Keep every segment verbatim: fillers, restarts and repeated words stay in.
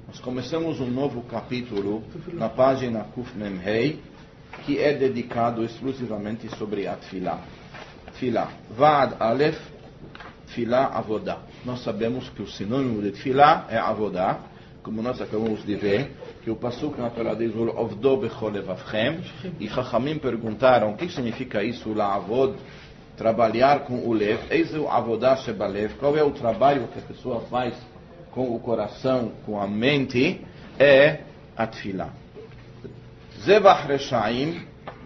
Nós começamos um novo capítulo na página Kuf Mem Hei, que é dedicado exclusivamente sobre a Tfilá. Tfilá. Vaad Aleph, Tfilá Avodah. Nós sabemos que o sinônimo de Tfilá é Avodah, como nós acabamos de ver, que o Pasuk na Torá diz Ovdo bechol levavchem, e Chachamim perguntaram o que significa isso, La'avod, trabalhar com o lev, eis o Avodah shebalev, qual é o trabalho que a pessoa faz com o coração, com a mente, é a Tfilá. Zevach Reshaim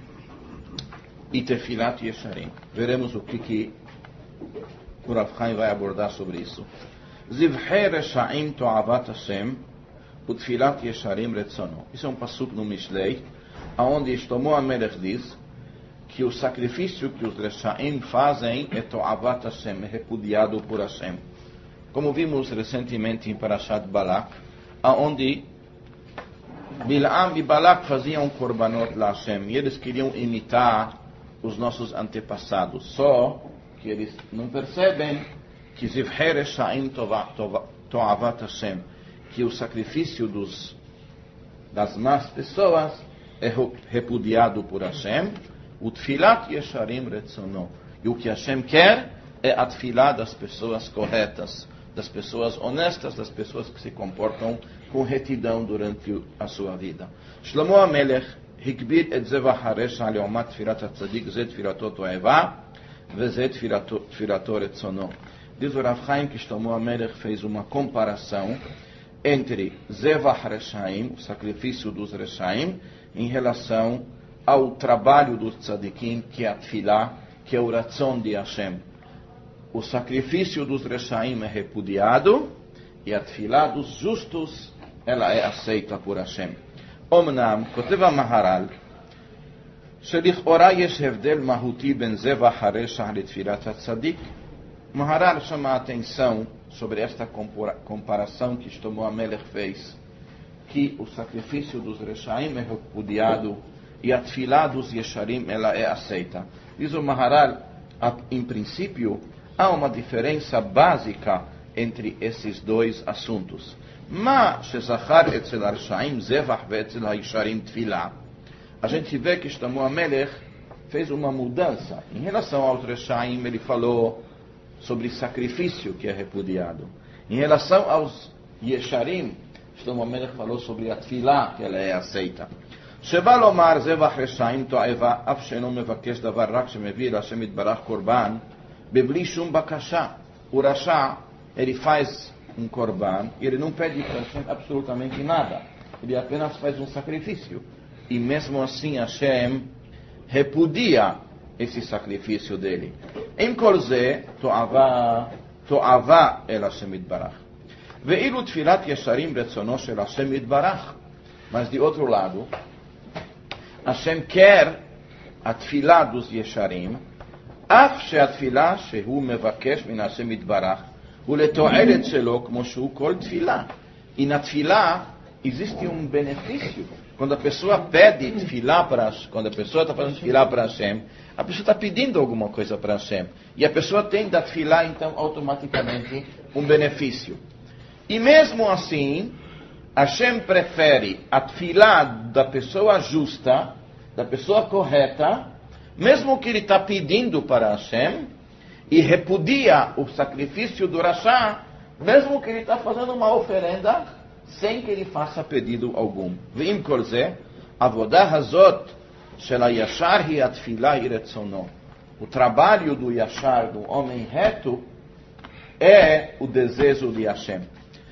e Tefilat Yesharim. Veremos o que, que o Rav Chaim vai abordar sobre isso. Zivhei Reshaim To'avat Hashem o Tefilat Yesharim Retzono. Isso é um pasuk no Mishlei, onde Shlomo HaMelech diz que o sacrifício que os Reshaim fazem é To'avat Hashem, é repudiado por Hashem. Como vimos recentemente em Parashat Balak, onde Bilam e Balak faziam korbanot la Hashem, e eles queriam imitar os nossos antepassados, só que eles não percebem que Zivhei Reshaim To'avat Hashem, que o sacrifício dos, das más pessoas é repudiado por Hashem, o Tfilat Yesharim Retzono, e o que Hashem quer é a Tfilá das pessoas corretas, das pessoas honestas, das pessoas que se comportam com retidão durante a sua vida. Shlomo HaMelech hikbir et zevach haresha leomat tfilat hatzadik ze tfilato to'eva ve ze tfilato retzono. Diz o Rav Chaim que Shlomo HaMelech fez uma comparação entre zevach reshaim, o sacrifício dos reshaim, em relação ao trabalho dos tzadikim, que é a tfilá, que é o ratzon de Hashem. O sacrifício dos reshaim é repudiado e a tfilá dos justos ela é aceita por Hashem. Omnam, כותב המהר"ל, שלכאורה יש הבדל מהותי בין זבח הרשע לתפילת הצדיק. Maharal chama a atenção sobre esta comparação que Shlomo HaMelech fez, que o sacrifício dos reshaim é repudiado e a tfilá dos yesharim ela é aceita. Diz o Maharal, em princípio, há uma diferença básica entre esses dois assuntos. Ma shezachar etzel harshaim zevach ve'etzel hayesharim tfilá. A gente vê que Shlomo HaMelech fez uma mudança. Em relação aos reshaim, ele falou sobre sacrifício que é repudiado. Em relação aos yesharim, Shlomo HaMelech falou sobre a tfilá que ela é aceita. שבא לומר זבח רשעים תועבה, אף שאינו מבקש דבר רק שמביא להשם יתברך קורבן, בבלי שום בקשה. O Rasha, ele faz um korban, e ele não pede para Hashem absolutamente nada. Ele apenas faz um sacrifício. E mesmo assim Hashem repudia esse sacrifício dele. Em kolze, to'ava el Hashem yitbarach. Ve'ilu tfilat yesharim retzono shel Hashem yitbarach. Mas de outro lado, Hashem quer a tfilá dos yesharim, אף שהתפילה שהוא מבקש מן השם יתברך הוא לתועלת שלו כמו שהוא כל תפילה. E na tfilá existe um benefício. Quando a pessoa pede tfilá para quando a pessoa está fazendo tfilá para Hashem, a pessoa está pedindo alguma coisa para Hashem. E a pessoa tem da tfilá, então, automaticamente um benefício. E mesmo assim, Hashem prefere a tfilá da pessoa justa, da pessoa correta, mesmo que ele está pedindo para Hashem, e repudia o sacrifício do Rasha, mesmo que ele está fazendo uma oferenda, sem que ele faça pedido algum. Ve'im kol zeh, avodah hazot shel hayashar hi atfilah hi retzono. O trabalho do yashar, do homem reto, é o desejo de Hashem.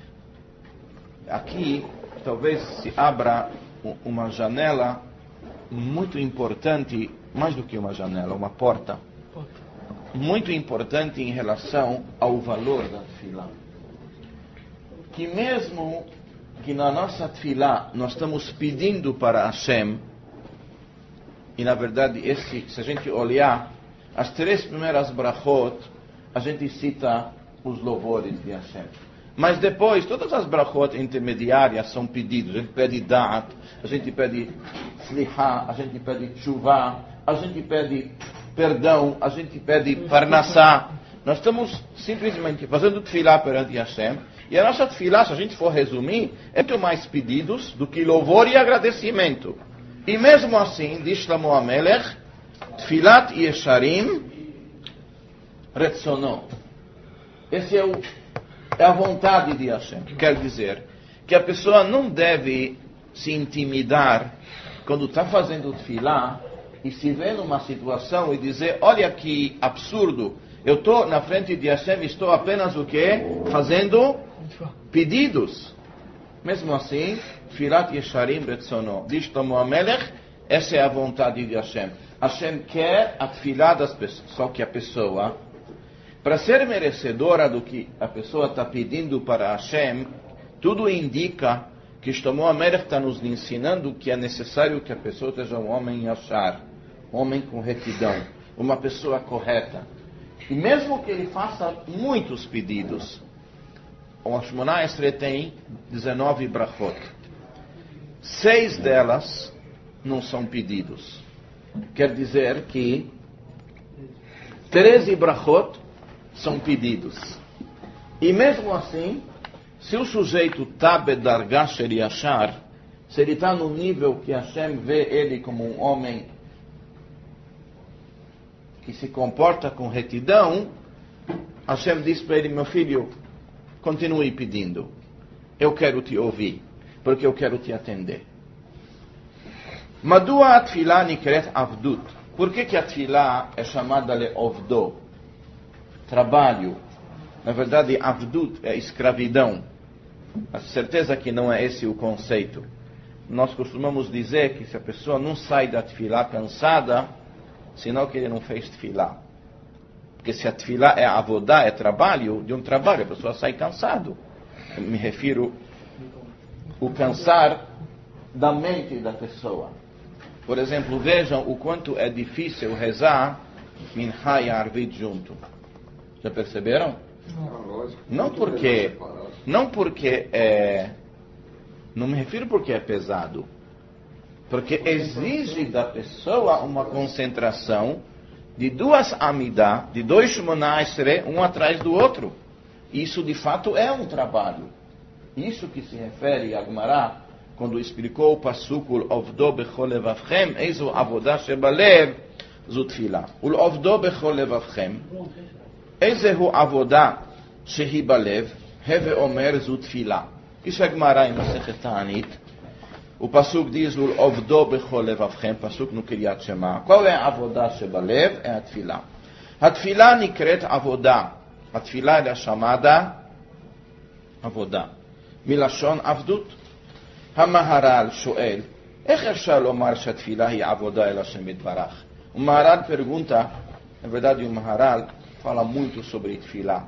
Aqui, talvez se abra uma janela muito importante, mais do que uma janela, uma porta, muito importante em relação ao valor da tefilá. Que mesmo que na nossa tefilá nós estamos pedindo para Hashem, e na verdade, esse, se a gente olhar, as três primeiras brachot, a gente cita os louvores de Hashem. Mas depois, todas as brachot intermediárias são pedidos. A gente pede da'at, a gente pede sliha, a gente pede tshuva, a gente pede perdão, a gente pede parnassá. Nós estamos simplesmente fazendo tefilá perante Hashem E a nossa tefilá, se a gente for resumir, é muito mais pedidos do que louvor e agradecimento. E mesmo assim, diz Shlomo HaMelech, Tfilat Yesharim Retzono. Esse é, o, é a vontade de Hashem. Quer dizer que a pessoa não deve se intimidar quando está fazendo tefilá e se vê numa situação e dizer, olha que absurdo, eu estou na frente de Hashem e estou apenas o quê? Fazendo pedidos. Mesmo assim, Tfilat Yesharim Retzono. Diz Shlomo HaMelech, essa é a vontade de Hashem. Hashem quer a tefilá das pessoas, só que a pessoa, para ser merecedora do que a pessoa está pedindo para Hashem, tudo indica que Shlomo HaMelech está nos ensinando que é necessário que a pessoa seja um homem yashar, um homem com retidão, uma pessoa correta. E mesmo que ele faça muitos pedidos, o Shemona Esrei tem dezenove brachot. Seis delas não são pedidos. Quer dizer que treze brachot são pedidos. E mesmo assim, se o sujeito está bedargá shel yashar, se ele está no nível que Hashem vê ele como um homem que se comporta com retidão, Hashem diz para ele, meu filho, continue pedindo. Eu quero te ouvir, porque eu quero te atender. Madua a tefilá nikret avdut. Por que que a tefilá é chamada le ovdo? Trabalho. Na verdade, avdut é escravidão. A certeza que não é esse o conceito. Nós costumamos dizer que se a pessoa não sai da tefilá cansada, senão que ele não fez tefilá. Porque se a tefilá é avodá, é trabalho, de um trabalho, a pessoa sai cansado. Eu me refiro o cansar da mente da pessoa. Por exemplo, vejam o quanto é difícil rezar Minha e Arvit junto. Já perceberam? Não porque, não porque é, não me refiro porque é pesado, porque exige da pessoa uma concentração de duas amidá, de dois Shemona Esrei, um atrás do outro. Isso de fato é um trabalho. Isso que se refere a Gemara quando explicou o pasuk Ovdo bechol levavchem, eizo avodah shebalev zu tefilá. O Ovdo bechol levavchem, eizehu avodah shehi balev, heve omer zu tefilá. Isso é Gemara em Masechet Ta'anit. O pasuk diz o Ovdo bechol levavchem, pasuk no Kriyat Shema. Qual é a avodah shebalev? É a tefilá. A tefilá nikret avodah. A tefilá é chamada avodah. מלשון עבדות. המהר"ל שואל, איך אפשר לומר שהתפילה היא עבודה אל השם יתברך? O Maharal pergunta, na verdade o Maharal fala muito sobre tefilá.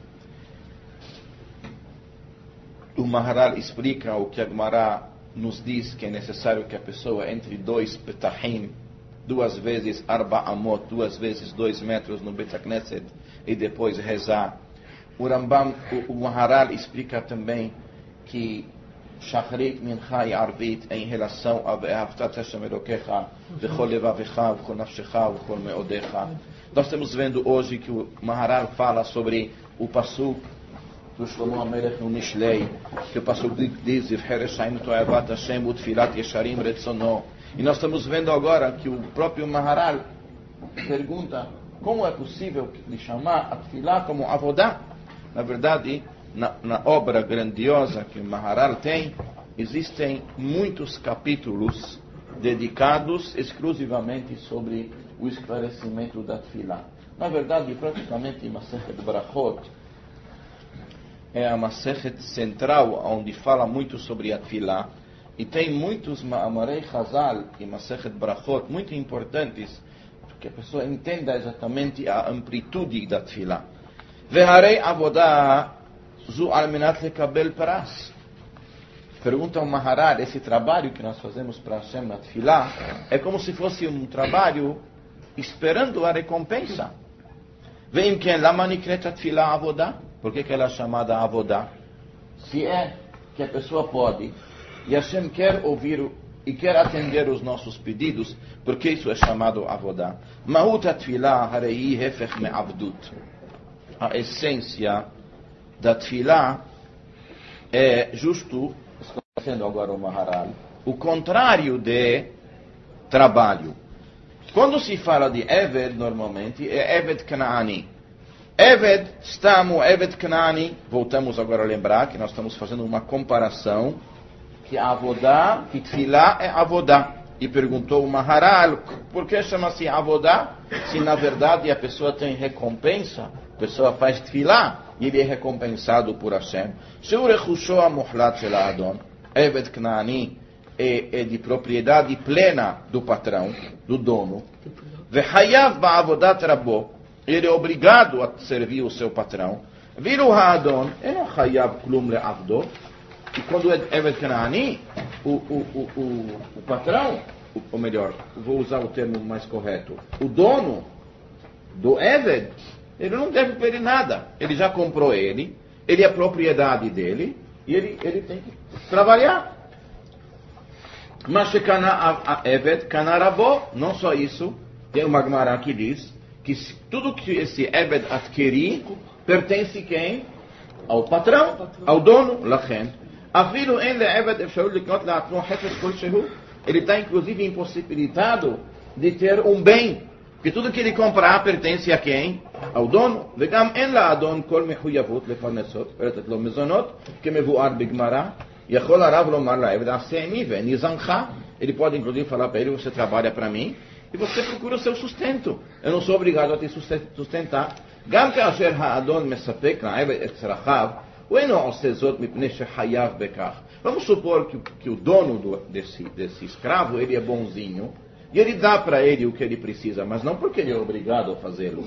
O Maharal explica o que a Gemara nos diz que é necessário que a pessoa entre dois petahim, duas vezes arba amot, duas vezes dois metros no Bet HaKnesset e depois rezar. O Rambam, o, o Maharal explica também que Shachrit, Mincha e Arvit em relação a Ve'ahavtat Hashem Elokecha V'chol levavecha V'chol nafshecha V'chol meodecha. Nós estamos vendo hoje que o Maharal fala sobre o pasuk do Shlomo HaMelech no Mishlei, que o pasuk diz V'cheresh ha'im to'avat Hashem U'tfilat Yesharim Retzono. E nós estamos vendo agora que o próprio Maharal pergunta como é possível lhe chamar a tefilá como avodah. Na verdade, Na, na obra grandiosa que o Maharal tem, existem muitos capítulos dedicados exclusivamente sobre o esclarecimento da tefilá. Na verdade, praticamente, Masechet Brachot é a Masechet central, onde fala muito sobre a tefilá, e tem muitos Ma'amarei Chazal e Masechet Brachot muito importantes, porque a pessoa entenda exatamente a amplitude da tefilá. Veharei avodah Zu almenat lekabel paras. Pergunta o Maharal, esse trabalho que nós fazemos para Hashem na tefilá é como se fosse um trabalho esperando a recompensa. Veim ken lama nikret tefilá avodah? Por que que ela é chamada avodah? Se é que a pessoa pode e Hashem quer ouvir e quer atender os nossos pedidos, por que isso é chamado avodah? Mahut tefilá harei hefech me'avdut. A essência da tefilá é justo, esclarecendo agora o Maharal, o contrário de trabalho. Quando se fala de Eved, normalmente, é Eved Kanaani. Eved, estamos, Eved Kanaani, voltamos agora a lembrar que nós estamos fazendo uma comparação, que a Avodá, que Tfilá é Avodá. E perguntou o Maharal, por que chama-se Avodá? Se na verdade a pessoa tem recompensa, a pessoa faz Tfilá, e ele é recompensado por Hashem. Seu Rechusho Amuhlat Shel Adon, Eved Knaani, é, é de propriedade plena do patrão, do dono. Vehayav Ba'avodat Rabo, ele é obrigado a servir o seu patrão. Viru Ha'adon, ele não Hayav Klum Le'avdo. E quando é Eved Knaani, o, o, o, o, o patrão, ou melhor, vou usar o termo mais correto, o dono do Eved, ele não deve pedir nada. Ele já comprou ele, ele é propriedade dele, e ele, ele tem que trabalhar. Mas a Eved, Kanarabo, não só isso, tem uma Gemara que diz que tudo que esse Eved adquirir pertence quem? Ao patrão, ao dono, Lachem. Ele está inclusive impossibilitado de ter um bem, porque tudo que ele comprar pertence a quem? Ao dono. Ele pode inclusive falar para ele, você trabalha para mim e você procura o seu sustento. Eu não sou obrigado a te sustentar. Vamos supor que, que o dono do, desse, desse escravo, ele é bonzinho, e ele dá para ele o que ele precisa, mas não porque ele é obrigado a fazê-lo.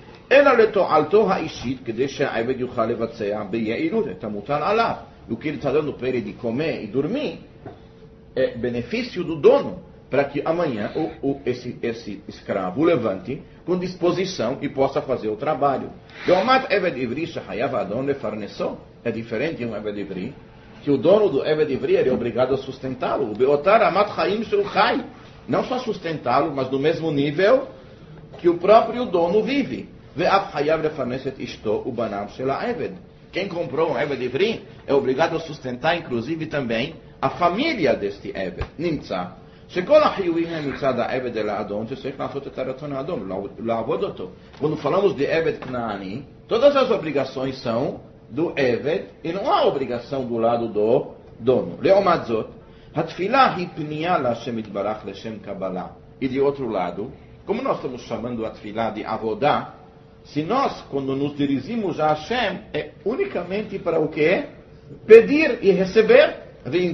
O que ele está dando para ele de comer e dormir é benefício do dono, para que amanhã o, o, esse, esse escravo levante com disposição e possa fazer o trabalho. É diferente de um Eved Ivri, que o dono do Eved Ivri é obrigado a sustentá-lo. Não só sustentá-lo, mas no mesmo nível que o próprio dono vive. Quem comprou um Eved Ivri é obrigado a sustentar, inclusive, também a família deste Eved. Nimtza. Quando falamos de Eved Knaani, todas as obrigações são do Eved e não há obrigação do lado do dono. Leomadzot, Hatfilah hi pniya LaHashem Yitbarach Leshem Kabbalah. E de outro lado, como nós estamos chamando a Tfilah de Avodá, se nós, quando nos dirigimos a Hashem, é unicamente para o quê? Pedir e receber.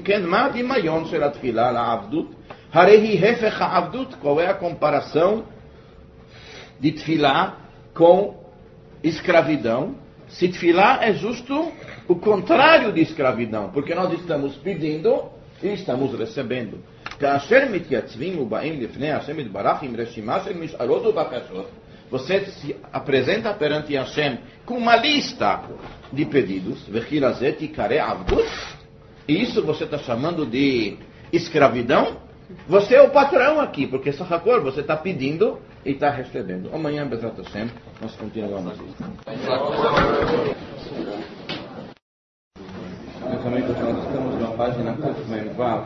Qual é a comparação de Tfilah com escravidão? Se Tfilah é justo o contrário de escravidão, porque nós estamos pedindo e estamos recebendo. Você se apresenta perante Hashem com uma lista de pedidos, e isso você está chamando de escravidão? Você é o patrão aqui, porque Sachakor, você está pedindo e está recebendo. Amanhã, Bezat Hashem, nós continuamos isso. Meus amigos, nós estamos na página Kuf Mem Vav.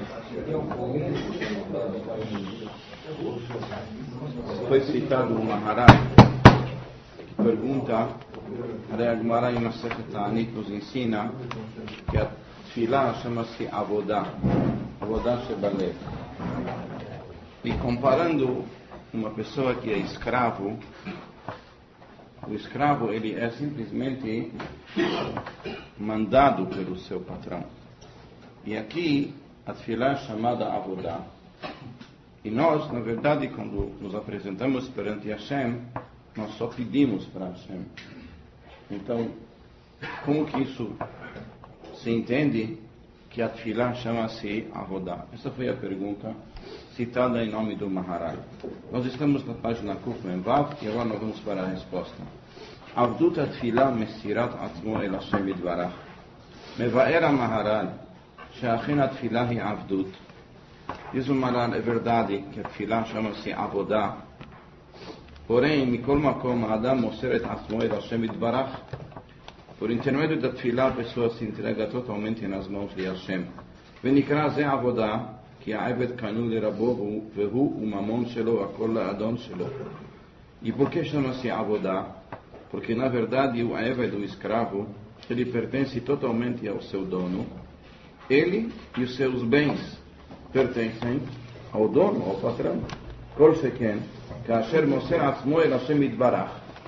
Foi citado o Maharal, que pergunta, a Gemara em Masechet Ta'anit nos ensina que a Tfilah chama-se Avodá, Avodá Shebalev. E comparando uma pessoa que é escravo, o escravo ele é simplesmente mandado pelo seu patrão. E aqui a Tfilah é chamada Avodá. E nós, na verdade, quando nos apresentamos perante Hashem, nós só pedimos para Hashem. Então, como que isso se entende que a Tfilah chama-se Avodá? Essa foi a pergunta citada em nome do Maharal. Nós estamos na página Kuf Mem Vav e agora nós vamos para a resposta. Avdut Tfilah Mesirat Atzmo El Hashem Yitbarach. Mevaer Maharal, She'achin Tfilah hi Avdut. Diz o Maharal, é verdade que a Tfilah chama-se Avodá. Porém, Mikol Makom Adam Moser et Atzmo El Hashem Yitbarach. por intermédio da tefilá, a pessoa se entrega totalmente nas mãos de Hashem. ונקרא זה עבודה, כי העבד קנוי לרבו והוא וממון שלו, הכל לאדון שלו. E por que chama-se עבודה? Porque na verdade o Eved, o escravo, ele pertence totalmente ao seu dono. Ele e os seus bens pertencem ao dono, ao patrão. כל שכן, כאשר מוסר עצמו אל השם יתברך.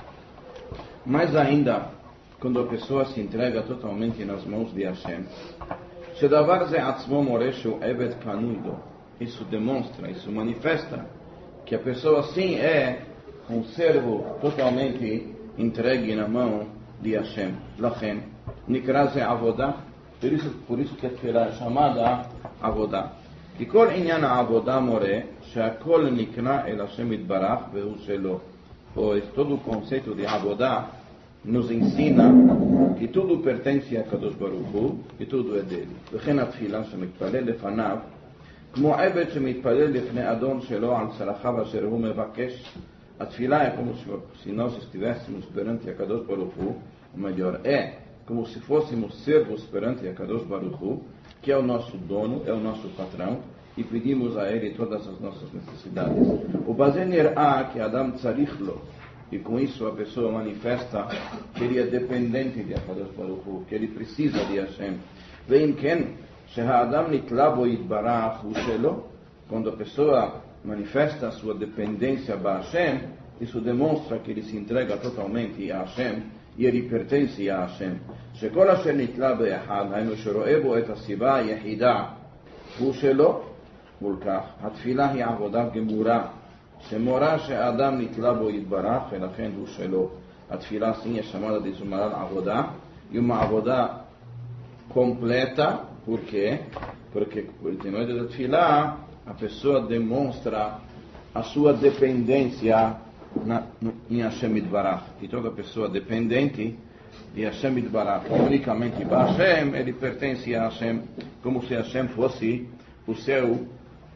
Mas ainda, quando a pessoa se entrega totalmente nas mãos de Hashem, שדבר זה עצמו מורה שהוא עבד קנוי לו. Isso demonstra, isso manifesta que a pessoa sim é um servo totalmente entregue na mão de Hashem. לכן, נקרא זה עבודה, por isso, por isso que é chamada עבודה. כי כל עניין העבודה מורה שהכל נקרא אל השם יתברך והוא שלו. Pois todo o conceito de עבודה nos ensina que tudo pertence a Kadosh Baruch Hu e tudo é dele. וכן התפילה שמתפלל לפניו, כמו עבד שמתפלל לפני אדון שלו על צרכיו אשר הוא מבקש. התפילה é como se nós estivéssemos perante a Kadosh Baruch Hu, ou melhor, é como se fôssemos servos perante a Kadosh Baruch Hu, que é o nosso dono, é o nosso patrão, e pedimos a ele todas as nossas necessidades. ובזה נראה כי אדם צריך לו, e com isso a pessoa manifesta que ele é dependente de Akadosh Baruch Hu, que ele precisa de Hashem. ואם כן, שהאדם נתלה בו יתברך הוא שלו, quando a pessoa manifesta a sua dependência a Hashem, isso demonstra que ele se entrega totalmente a Hashem e ele pertence a Hashem. שכל אשר נתלה באחד, היינו שרואה בו את הסיבה היחידה, הוא שלו, ולכך התפילה היא עבודה גמורה, שמורה שהאדם נתלה בו יתברך, ולכן הוא שלו. התפילה sim é chamada de Zumaral עבודה, e uma עבודה completa, por quê? Porque por intermédio da tefilá, a pessoa demonstra a sua dependência na, no, em Hashem Yitbarach. E toda pessoa dependente de Hashem Yitbarach, unicamente para Hashem, ele pertence a Hashem, como se Hashem fosse o seu,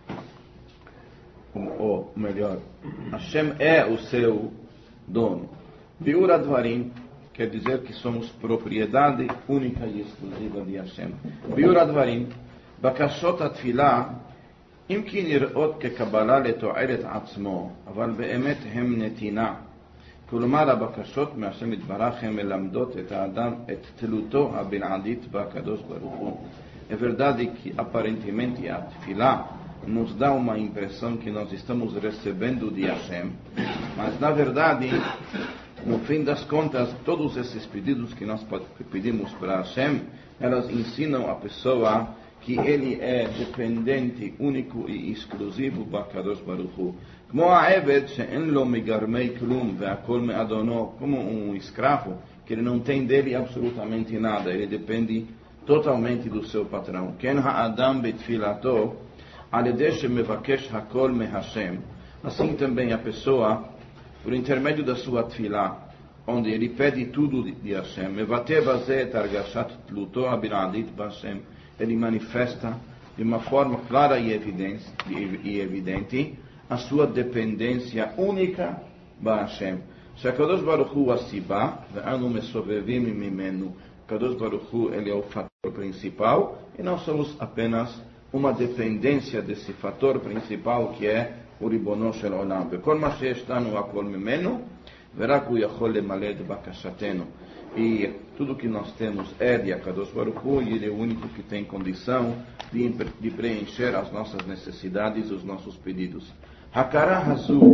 ou melhor, Hashem é o seu dono. Biur Advarim quer dizer que somos propriedade única e exclusiva de Hashem. Biur Advarim, בקשות התפילה, אם כי נראות כקבלה לתועלת עצמו, אבל באמת הם נתינה. כלומר, הבקשות מהשם יתברך הן מלמדות את האדם את תלותו הבלעדית בקדוש ברוך הוא. É verdade que aparentemente a tefilá nos dá uma impressão que nós estamos recebendo de Hashem, mas na verdade, no fim das contas, todos esses pedidos que nós pedimos para Hashem, elas ensinam a pessoa que ele é dependente, único e exclusivo para Kadosh Baruch Hu. כמו העבד שאין לו מגרמי כלום והכל מאדונו, como um escravo que ele não tem dele absolutamente nada, ele depende totalmente do seu patrão. כן האדם בתפילתו על ידי שמבקש הכל מהשם. Assim também a pessoa, por intermédio da sua tefilá, onde ele pede tudo de Hashem, מבטא בזה את הרגשת תלותו הבלעדית בהשם, ele manifesta de uma forma clara e evidente, e evidente a sua dependência única para Hashem. שהקדוש ברוך הוא הסיבה ואנו מסובבים ממנו. הקדוש ברוך הוא ele é o fator principal e nós somos apenas uma dependência desse fator principal que é o ריבונו של עולם. וכל מה שיש לנו הכל ממנו ורק הוא יכול למלא את בקשתנו. E tudo que nós temos é de Akadosh Baruch Hu, e ele é o único que tem condição de, de preencher as nossas necessidades, os nossos pedidos. Hakara hazu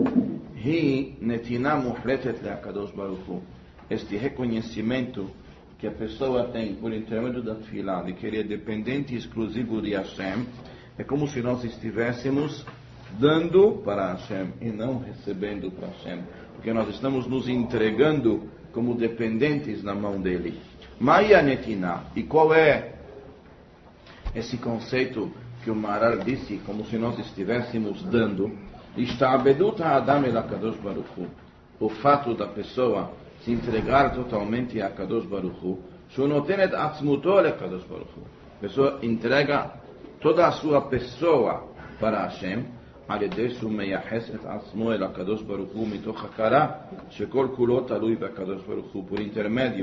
hi netina muhletet le Akadosh Baruch Hu. Este reconhecimento que a pessoa tem por intermédio da tefilá, de que ele é dependente exclusivo de Hashem, é como se nós estivéssemos dando para Hashem e não recebendo para Hashem, porque nós estamos nos entregando como dependentes na mão dele. Maya netina. E qual é esse conceito que o Maharal disse, como se nós estivéssemos dando? Ishta'abedut ha'adam el HaKadosh Baruch Hu. O fato da pessoa se entregar totalmente a Kadosh Baruch Hu, שהוא נותן את עצמותו לקדוש ברוך הוא. A pessoa entrega toda a sua pessoa para Hashem, על ידי שהוא מייחס את עצמו אל הקדוש ברוך הוא מתוך הכרה שכל כולו תלוי בקדוש ברוך הוא, por intermédio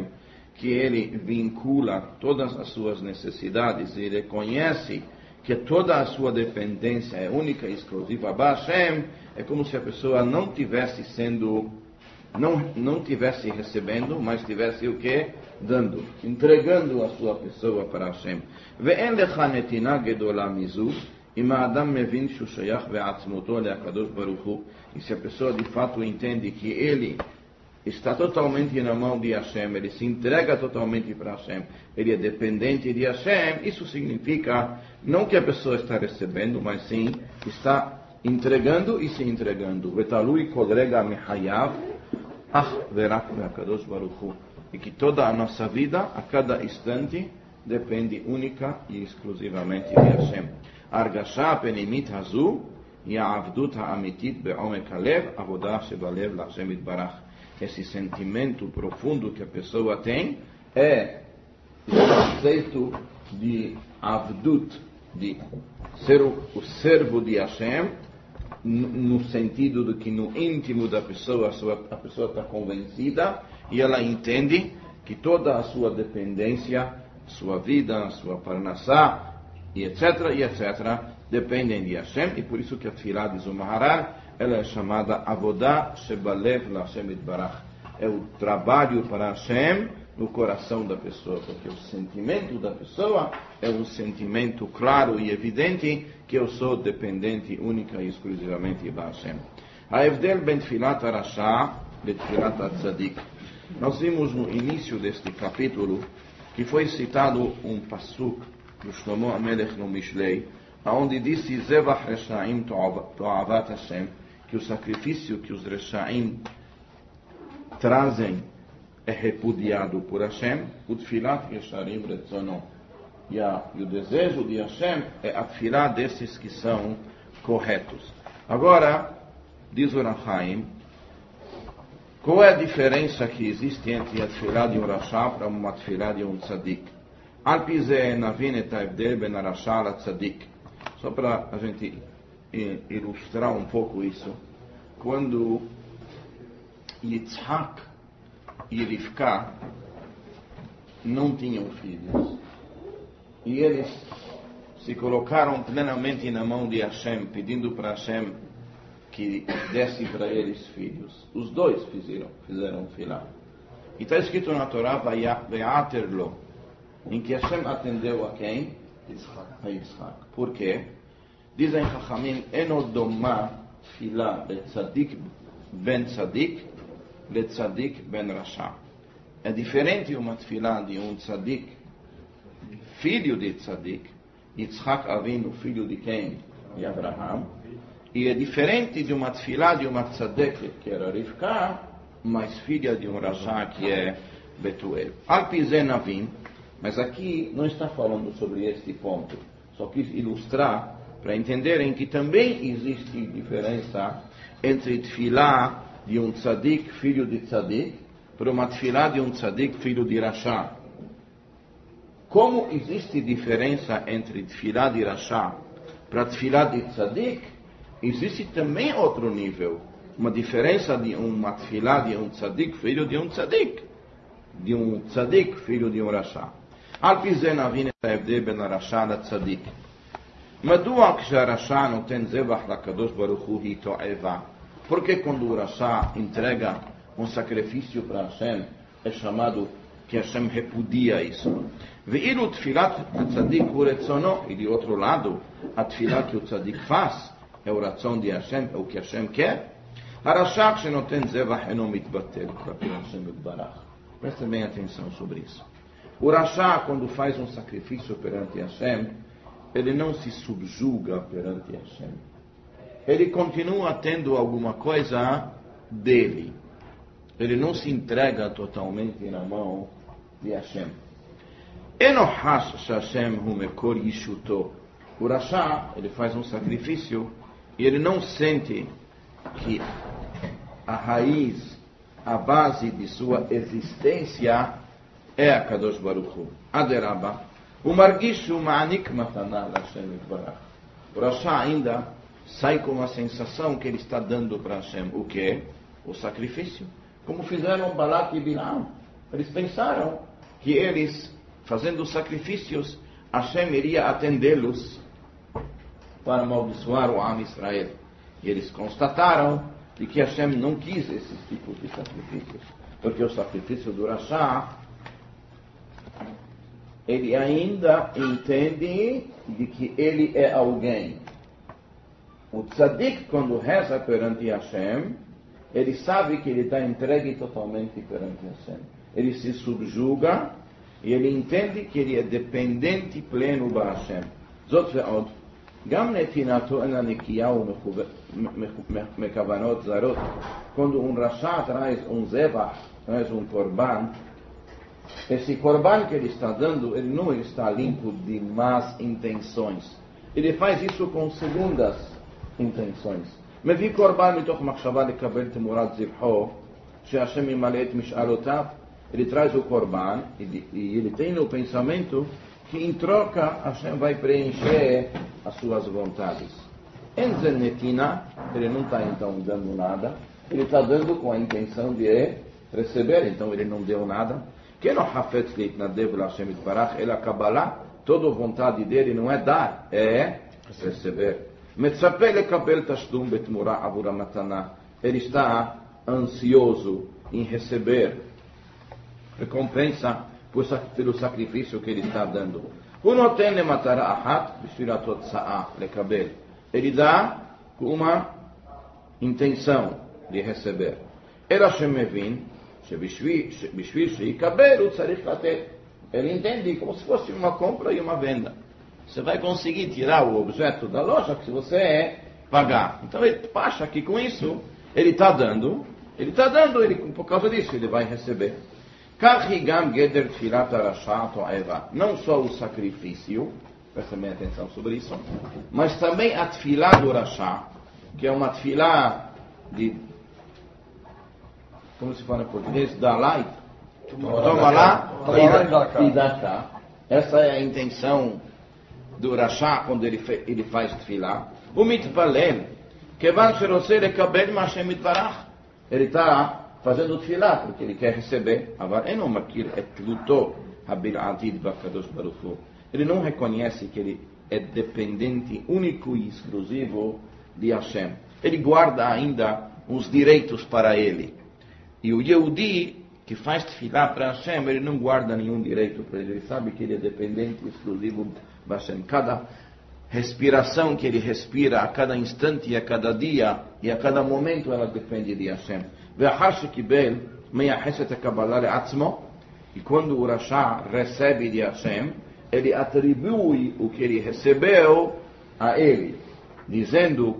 que ele vincula todas as suas necessidades e reconhece que toda a sua dependência é única e exclusiva a Hashem, é como se a pessoa não tivesse sendo, não, não tivesse recebendo, mas tivesse o quê? Dando, entregando a sua pessoa para Hashem. Ve'en lecha netina gedola mizu, im ha'adam mevin shu shayach ve'atzmoto le'akadosh baruch hu. E se a pessoa de fato entende que ele está totalmente na mão de Hashem, ele se entrega totalmente para Hashem, ele é dependente de Hashem, isso significa não que a pessoa está recebendo, mas sim está entregando e se entregando. Vetalui kol rega mehayav ach verak me'akadosh baruch hu. E que toda a nossa vida, a cada instante, depende única e exclusivamente de Hashem. Argasha penimit hazu hi ha'avdut ha'amitit be'omek halev avodah shebalev l'Hashem yitbarach. Esse sentimento profundo que a pessoa tem é o conceito de avdut, de ser o, o servo de Hashem, no sentido de que no íntimo da pessoa, a, sua, a pessoa está convencida e ela entende que toda a sua dependência, sua vida, sua parnassá, e etc, e etc, dependem de Hashem, e por isso que a Tfilah diz o Maharal, ela é chamada Avodah Shebalev LaHashem Yitbarach. É o trabalho para Hashem no coração da pessoa, porque o sentimento da pessoa é um sentimento claro e evidente que eu sou dependente única e exclusivamente de Hashem. Ha'evdel ben Tfilat HaRasha e Tfilat HaTzadik. Nós vimos no início deste capítulo que foi citado um pasuk do Shlomo HaMelech no Mishlei, onde disse Zevach Reshaim To'avat Hashem, que o sacrifício que os Reshaim trazem é repudiado por Hashem, o Tfilat Yesharim Retzono. E o desejo de Hashem é a Tfilah desses que são corretos. Agora, diz o Rachaim, qual é a diferença que existe entre a Tfilah de um Rasha para uma Tfilah de um Tzadik? Al pi ze navin et ha'evdel ben HaRasha l'Tzadik. Só para a gente ilustrar um pouco isso, quando Yitzhak e Rivka não tinham filhos, e eles se colocaram plenamente na mão de Hashem, pedindo para Hashem que desse para eles filhos. Os dois fizeram, fizeram filá. E está escrito na Torá, Ve'aterlo, em que Hashem atendeu a quem? A Yitzhak. Por quê? Dizem Chachamim, Enodoma Tfilah Letzadik ben Tzadik, Letzadik ben Rasha. É diferente uma Tfilah de um Tzadik, filho de Tzadik, Yitzhak Avinu, filho de quem? De Abraham. E é diferente de uma Tfilah de uma Tzadek, que era Rivka, mas filha de um Rasha, que é Betuel. Alpizen Avim, mas aqui não está falando sobre este ponto. Só quis ilustrar para entenderem que também existe diferença entre Tfilah de um Tzadik, filho de Tzadik, para uma Tfilah de um Tzadik, filho de Rasha. Como existe diferença entre Tfilah de Rasha para Tfilah de Tzadik, existe também outro nível. Uma diferença de uma Tfilah de um Tzadik, filho de um Tzadik. De um Tzadik, filho de um Rasha. Al pi ze navin et ha'evdel ben HaRasha l'Tzadik. מדוע כשהרשע נותן זבח לקדוש ברוך הוא היא תועבה? Porque quando o Rasha entrega um sacrifício para Hashem, é chamado que Hashem repudia isso. ואילו תפילת הצדיק הוא רצונו, e de outro lado, a tefilá que o tzadik faz, é o ratzon de Hashem, é o que Hashem quer. הרשע כשנותן זבח אינו מתבטל כלפי Hashem יתברך. Prestem bem atenção sobre isso. O Rasha, quando faz um sacrifício perante Hashem, ele não se subjuga perante Hashem. Ele continua tendo alguma coisa dele. Ele não se entrega totalmente na mão de Hashem. Enohash Hashem hu mekor yishuto. O Rasha, ele faz um sacrifício e ele não sente que a raiz, a base de sua existência é a Kadosh Baruch Hu. Aderaba. O margishu ma'anik matana Hashem yitbarach. O Rasha ainda sai com a sensação que ele está dando para Hashem. O que? O sacrifício. Como fizeram Balak e Bilam. Eles pensaram que eles, fazendo sacrifícios, Hashem iria atendê-los para amaldiçoar o Am Israel. E eles constataram de que Hashem não quis esses tipos de sacrifícios, porque o sacrifício do Rashá, ele ainda entende de que ele é alguém. O Tzadik, quando reza perante Hashem, ele sabe que ele está entregue totalmente perante Hashem. Ele se subjuga e ele entende que ele é dependente pleno para Hashem. Zot ve'od, גם נתינתו אינה נקייה ומכוונות זרות. Quando um Rashá traz um zebach, traz um korban, esse korban que ele está dando, ele não está limpo de más intenções. Ele faz isso com segundas intenções. מביא קורבן מתוך מחשבה לקבל תמורת זבחו, שהשם ימלא את משאלותיו. Ele traz o korban e ele tem no pensamento que em troca Hashem vai preencher as suas vontades. Em Zenetina, ele não está então dando nada, ele está dando com a intenção de receber, então ele não deu nada. Que não hafetz leitnadev l'Hashem itbarach, ele Kabbalah, toda a vontade dele não é dar, é receber. Metzapeh lekabel tashdum betmura avur hamatana, ele está ansioso em receber recompensa pelo sacrifício que ele está dando. Ele dá com uma intenção de receber. Ele entende como se fosse uma compra e uma venda. Você vai conseguir tirar o objeto da loja se você pagar. Então ele acha que com isso ele está dando, ele está dando, ele, por causa disso ele vai receber. Não só o sacrifício, presta bem atenção sobre isso, mas também a tefilá do Rashá, que é uma tefilá de, como se fala em português, dá lá, toma lá e dá cá. Essa é a intenção do Rashá quando ele, ele faz tefilá. O mitpalel, kevan sheroseh lekabel ma Hashem itbarach, ele está fazendo tefilá, porque ele quer receber. Ele não reconhece que ele é dependente único e exclusivo de Hashem. Ele guarda ainda os direitos para ele. E o Yehudi, que faz tefilá para Hashem, ele não guarda nenhum direito para ele. Ele sabe que ele é dependente e exclusivo de Hashem. Cada respiração que ele respira, a cada instante, a cada dia e a cada momento, ela depende de Hashem. E quando o Rashá recebe de Hashem, ele atribui o que ele recebeu a ele, dizendo: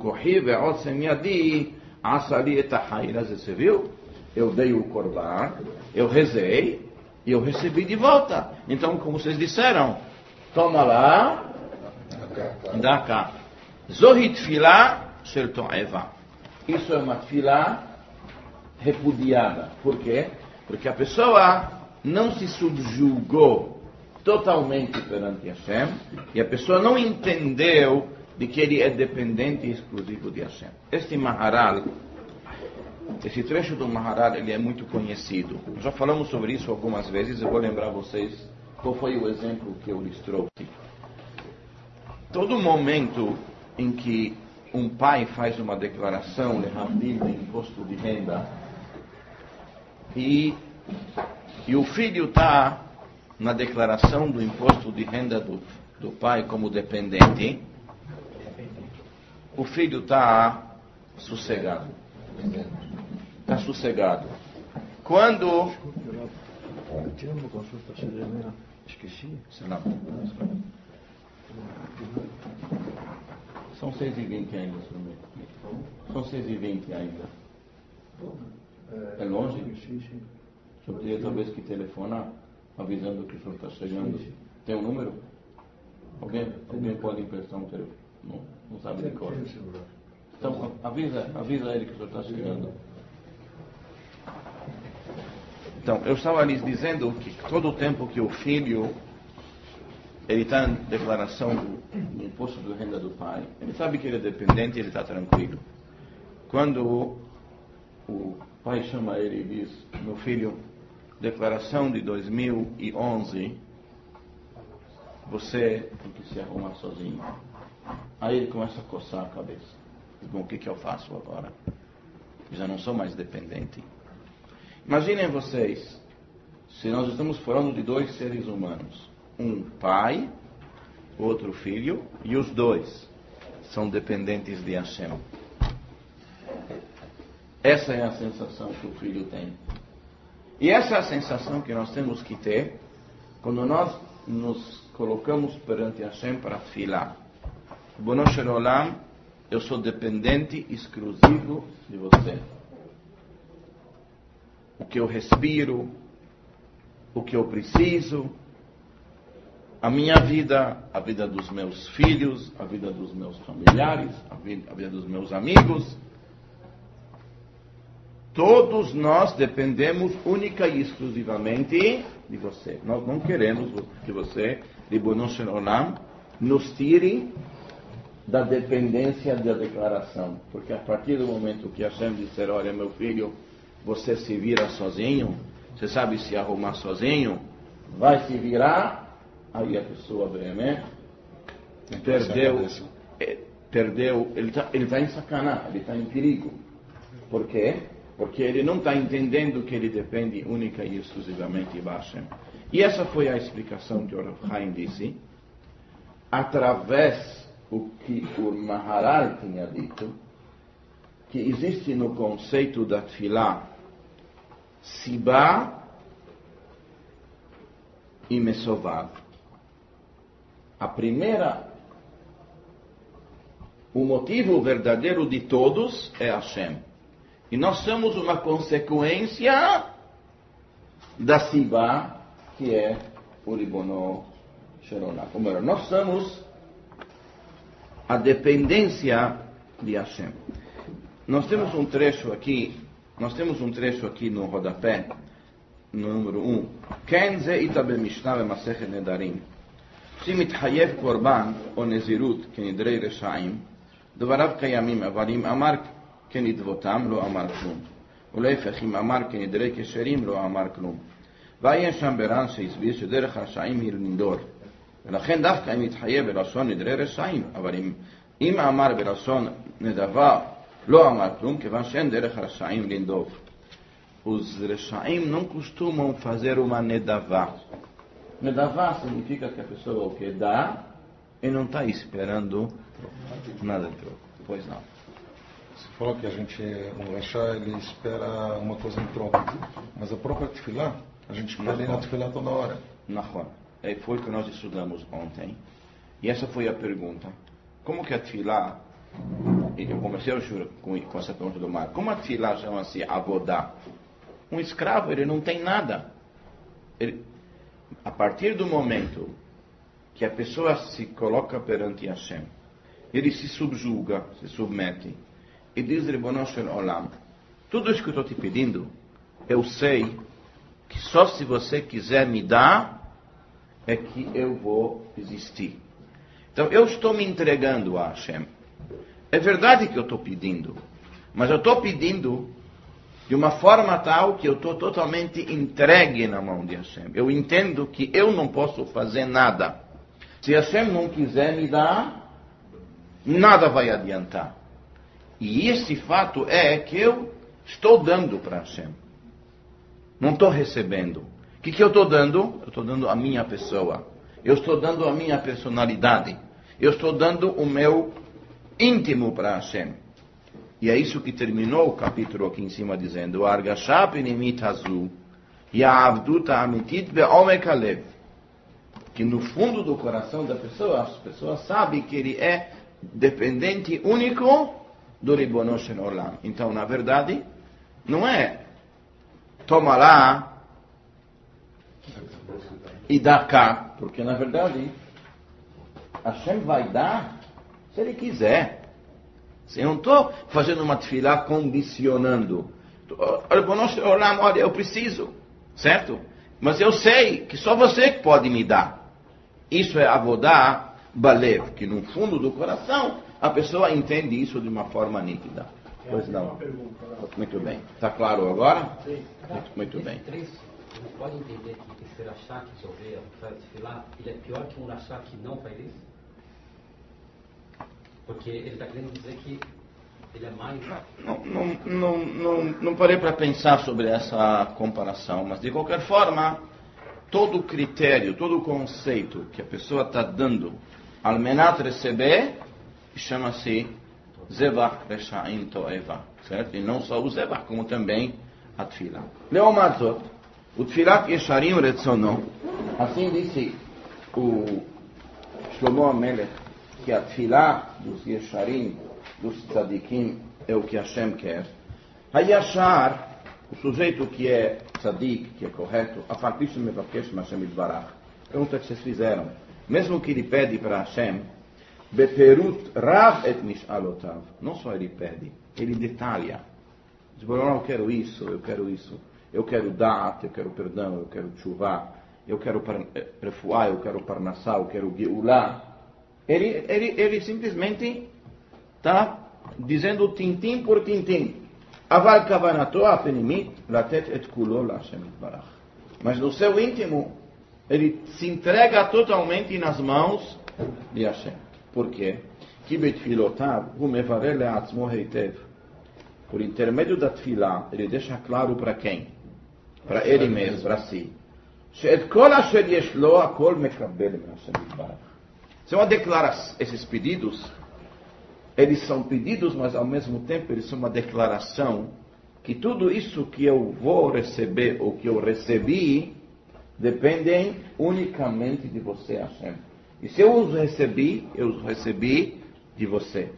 você viu? Eu dei o korban, eu rezei e eu recebi de volta. Então, como vocês disseram, toma lá, dá cá. Zohi tefilá shel to'eva. Isso é uma tefilá repudiada. Por quê? Porque a pessoa não se subjugou totalmente perante Hashem e a pessoa não entendeu de que ele é dependente e exclusivo de Hashem. Este Maharal, esse trecho do Maharal, ele é muito conhecido. Já falamos sobre isso algumas vezes. Eu vou lembrar vocês qual foi o exemplo que eu lhes trouxe. Todo momento em que um pai faz uma declaração de imposto de renda e, e o filho está na declaração do imposto de renda do, do pai como dependente, o filho está sossegado. Está sossegado. Quando... Tirando uma consulta, esqueci. São seis e vinte ainda, senhor. São seis e vinte ainda. É longe? Sim, sim. O senhor poderia talvez que telefonar, avisando que o senhor está chegando. Sim, sim. Tem um número? Alguém, alguém pode emprestar um telefone? Não, não sabe de cor. Então avisa, avisa ele que o senhor está chegando. Então, eu estava lhes dizendo que todo o tempo que o filho ele está em declaração do imposto de renda do pai, ele sabe que ele é dependente e ele está tranquilo. Quando o pai chama ele e diz: meu filho, declaração de dois mil e onze, você tem que se arrumar sozinho. Aí ele começa a coçar a cabeça. Bom, o que, que eu faço agora? Já não sou mais dependente. Imaginem vocês, se nós estamos falando de dois seres humanos, um pai, outro filho, e os dois são dependentes de Hashem. Essa é a sensação que o filho tem. E essa é a sensação que nós temos que ter quando nós nos colocamos perante Hashem para filar. Ribono Shel Olam, eu sou dependente exclusivo de você. O que eu respiro, o que eu preciso, a minha vida, a vida dos meus filhos, a vida dos meus familiares, a vida, a vida dos meus amigos. Todos nós dependemos única e exclusivamente de você. Nós não queremos que você, Ribono Shel Olam, nos tire da dependência da declaração. Porque a partir do momento que Hashem disser, olha meu filho, você se vira sozinho, você sabe se arrumar sozinho, vai se virar, aí a pessoa bremente perdeu, é, perdeu, ele está ele tá em sacanagem, ele está em perigo. Por quê? Porque ele não está entendendo que ele depende única e exclusivamente de Hashem. E essa foi a explicação que o Rav Chaim disse, através o que o Maharal tinha dito, que existe no conceito da Tfilah Sibá e Mesovav. A primeira, o motivo verdadeiro de todos é Hashem. E nós somos uma consequência da Sibá, que é o Ribono Shel Olam. Ou melhor, nós somos a dependência de Hashem. Nós temos um trecho aqui, nós temos um trecho aqui no rodapé, no número um. Ken ze ita b'mishnah b'masechet nedarim. Se mitchayev korban ou nezirut kenidrei reshaim, dvarav kayamim, אבל אם אמר כנדבותם לא אמר כלום. ולהפך, אם אמר כנדרי כשרים לא אמר כלום. ועיין שם בר"ן שהסביר שדרך הרשעים היא לנדור. ולכן דווקא אם יתחייב בלשון נדרי רשעים, אבל אם, אם אמר בלשון נדבה, לא אמר כלום, כיוון שאין דרך הרשעים לנדוב. Os reshaim não costumam fazer uma nedavá. Nedavá significa que a pessoa o que dá e não está esperando nada de troco. Pois não. Você falou que a gente, o Rashá, ele espera uma coisa em troca. Mas a própria Tefilá, a gente pede na Tefilá toda hora. Nahon. É, foi o que nós estudamos ontem. E essa foi a pergunta. Como que a Tefilá, eu comecei o shur com, com essa pergunta do Mar, como a Tefilá chama-se Avodá? Um escravo, ele não tem nada. Ele, a partir do momento que a pessoa se coloca perante Hashem, ele se subjuga, se submete, e diz, Ribono Shel Olam, tudo isso que eu estou te pedindo, eu sei que só se você quiser me dar, é que eu vou existir. Então, eu estou me entregando a Hashem. É verdade que eu estou pedindo, mas eu estou pedindo de uma forma tal que eu estou totalmente entregue na mão de Hashem. Eu entendo que eu não posso fazer nada. Se Hashem não quiser me dar, nada vai adiantar. E esse fato é que eu estou dando para Hashem. Não estou recebendo. O que, que eu estou dando? Eu estou dando a minha pessoa. Eu estou dando a minha personalidade. Eu estou dando o meu íntimo para Hashem. E é isso que terminou o capítulo aqui em cima dizendo: Argashá penimit hazu ya'avduta amitit be'omek alev. Que no fundo do coração da pessoa, as pessoas sabem que ele é dependente único do Ribono Shel Olam. Então, na verdade, não é toma lá e dá cá, porque na verdade Hashem vai dar se ele quiser. Eu não estou fazendo uma tefilá condicionando. Ribono Shel Olam, olha, eu preciso, certo? Mas eu sei que só você pode me dar. Isso é avodá balev, que no fundo do coração a pessoa entende isso de uma forma nítida. Pois não. Muito bem. Está claro agora? Sim. Muito bem. A gente pode entender que esse rachá que Jové faz Tefilá, ele é pior que um rachá que não faz isso? Porque ele está querendo dizer que ele é mais... Não, não, não, não, não parei para pensar sobre essa comparação, mas de qualquer forma, todo o critério, todo o conceito que a pessoa está dando al menat receber, chama-se Zevach Reshaim Toeva, certo? E não só o Zevach, como também a Tfilá. Leomar Zot, o Tfilat Yesharim Retzono, assim disse o Shlomo Amelech, que a Tfilá dos Yesharim, dos Tzadikim, é o que Hashem quer. Hayashar, o sujeito que é tzadik, que é correto, a fartish mevakesh Hashem Itbarach. Pergunta que vocês fizeram. Mesmo que ele pede para Hashem, beperut rav et mishalotav. Não só ele pede, ele detalha. Diz, eu quero isso, eu quero isso. Eu quero da'at, eu quero perdão, eu quero tshuva, eu quero refuá, eu quero parnassá, eu quero geulá. Ele, ele, ele simplesmente está dizendo tintim por tintim. Aval kavanato apenimit latet et kulo l'Hashem Yitbarach. Mas no seu íntimo, ele se entrega totalmente nas mãos de Hashem. Por quê? Ki betfilotav hu mevareh le'atzmo heitev. Por intermédio da tefilá, ele deixa claro para quem? Para ele mesmo, para si. She'et kol asher yesh lo akol mekabel me'Hashem Yitbarach. São uma declaração, esses pedidos, eles são pedidos, mas ao mesmo tempo eles são uma declaração que tudo isso que eu vou receber ou que eu recebi dependem unicamente de você, Hashem. E se eu os recebi, eu os recebi de você.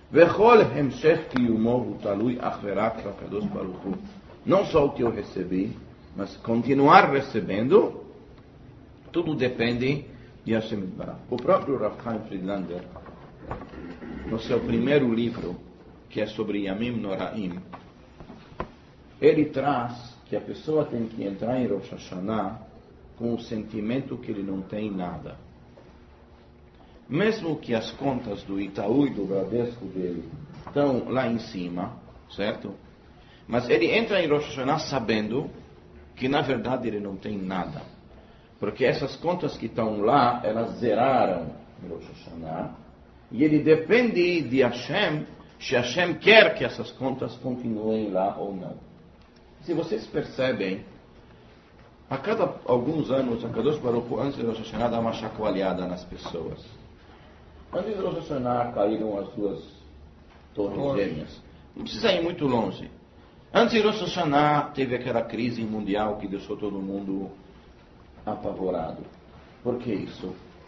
Não só o que eu recebi, mas continuar recebendo, tudo depende de Hashem Yitbarach. O próprio Rav Chaim Friedlander, no seu primeiro livro, que é sobre Yamim Noraim, ele traz que a pessoa tem que entrar em Rosh Hashanah com o sentimento que ele não tem nada. Mesmo que as contas do Itaú e do Bradesco dele estão lá em cima, certo? Mas ele entra em Rosh Hashanah sabendo que na verdade ele não tem nada. Porque essas contas que estão lá, elas zeraram em Rosh Hashanah. E ele depende de Hashem, se Hashem quer que essas contas continuem lá ou não. Se vocês percebem, a cada alguns anos, a Kadosh Baruch Hu, antes de Rosh Hashanah, dá uma chacoalhada nas pessoas. Antes de Rosh Hashanah, caíram as duas torres gêmeas. Não precisa ir muito longe. Antes de Rosh Hashanah, teve aquela crise mundial que deixou todo mundo apavorado. Por que isso?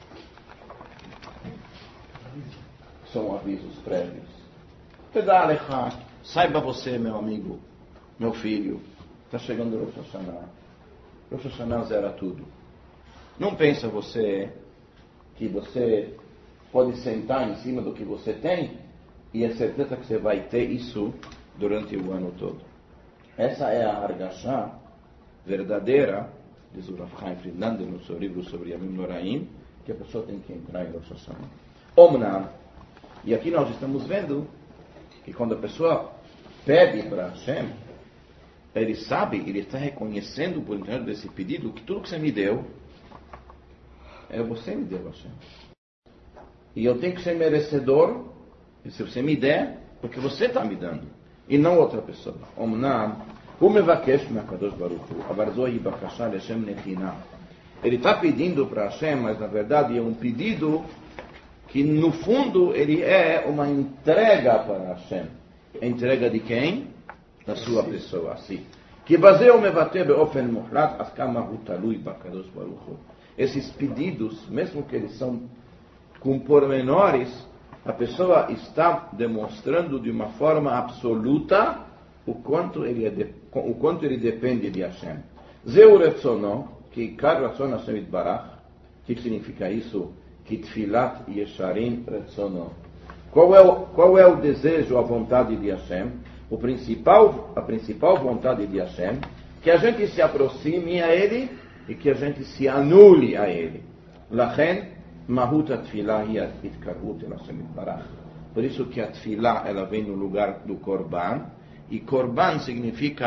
São avisos prévios. Pedalecha, saiba você, meu amigo, meu filho, está chegando Rosh Hashanah. Rosh Hashanah zera tudo. Não pensa você que você pode sentar em cima do que você tem e é certeza que você vai ter isso durante o ano todo. Essa é a argachá verdadeira, diz o Rav Chaim Friedlander no seu livro sobre Yamim Noraim, que a pessoa tem que entrar em Rosh Hashanah. Omnam. E aqui nós estamos vendo que quando a pessoa pede para Hashem, ele sabe, ele está reconhecendo por intermédio desse pedido que tudo que você me deu, é você me deu, Hashem. E eu tenho que ser merecedor, e se você me der, porque você está me dando, e não outra pessoa. Omnam, hu mevakesh me'akadosh baruch hu, avar zohi bakasha le'Hashem netina. Ele está pedindo para Hashem, mas na verdade é um pedido que no fundo ele é uma entrega para Hashem. A entrega de quem? Da sua pessoa, assim. Que baseia mevaté be'ofen muhlat askama hu talui bakadosh baruch hu. Esses pedidos, mesmo que eles são com pormenores, a pessoa está demonstrando de uma forma absoluta o quanto ele, é de, o quanto ele depende de Hashem. Zeu retzono, que kar ratzon Hashem Yitbarach. O que significa isso? Que tfilat yesharim retzono. Qual é, o, qual é o desejo, a vontade de Hashem? O principal, a principal vontade de Hashem, que a gente se aproxime a Ele e que a gente se anule a Ele. Lachen, mahut atfilah hi atkarhut el Hashem Yitbarach. Por isso que a tfilah, ela vem no lugar do korban, e korban significa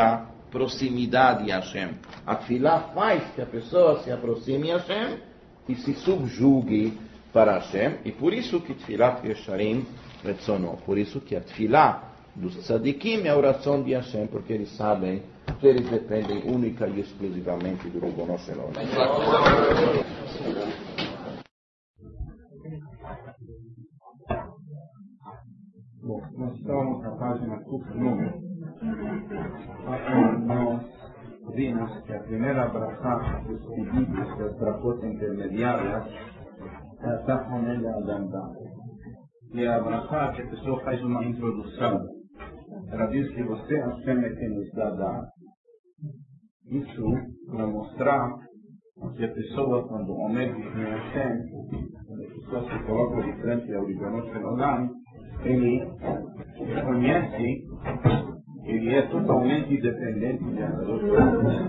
proximidade a Hashem. A tefilá faz que a pessoa se aproxime a Hashem e se subjugue para Hashem, e por isso que Tfilat Yesharim retzono, por isso que a tefilá dos tzadikim é a oração de Hashem, porque eles sabem que eles dependem única e exclusivamente do Ribono Shel Olam. Bom, nós estamos na página Kuf Nun. Nós vimos que a primeira brachá dos pedidos das brachot intermediárias é a Tachonel Adamda. E a brachá que a pessoa faz uma introdução. Ela diz que você, Hashem, é quem nos dá dar. Isso para mostrar que a pessoa, quando o homem diz Hashem, quando a pessoa se coloca de frente ao Ribono Shel Olam, ele reconhece que ele é totalmente dependente de Deus.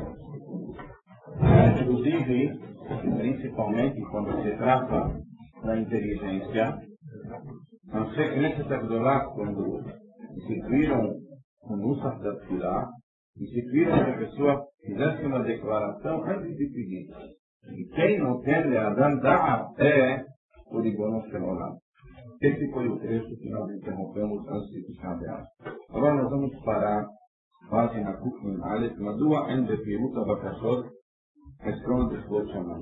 Inclusive, principalmente quando se trata da inteligência, não sei que nesse Tagdolá, quando instituíram o Nusach da Tefilá, instituíram que a pessoa fizesse uma declaração antes de pedir. E quem não tem Le'adam Da'a é o Ribono Shel Olam. Esse foi o trecho que nós interrompemos antes de Tisha B'Av. Agora nós vamos parar página Kuf Nun Aleph, Madua en Befirut HaBakashot Hezron B'Chvod Shamayim.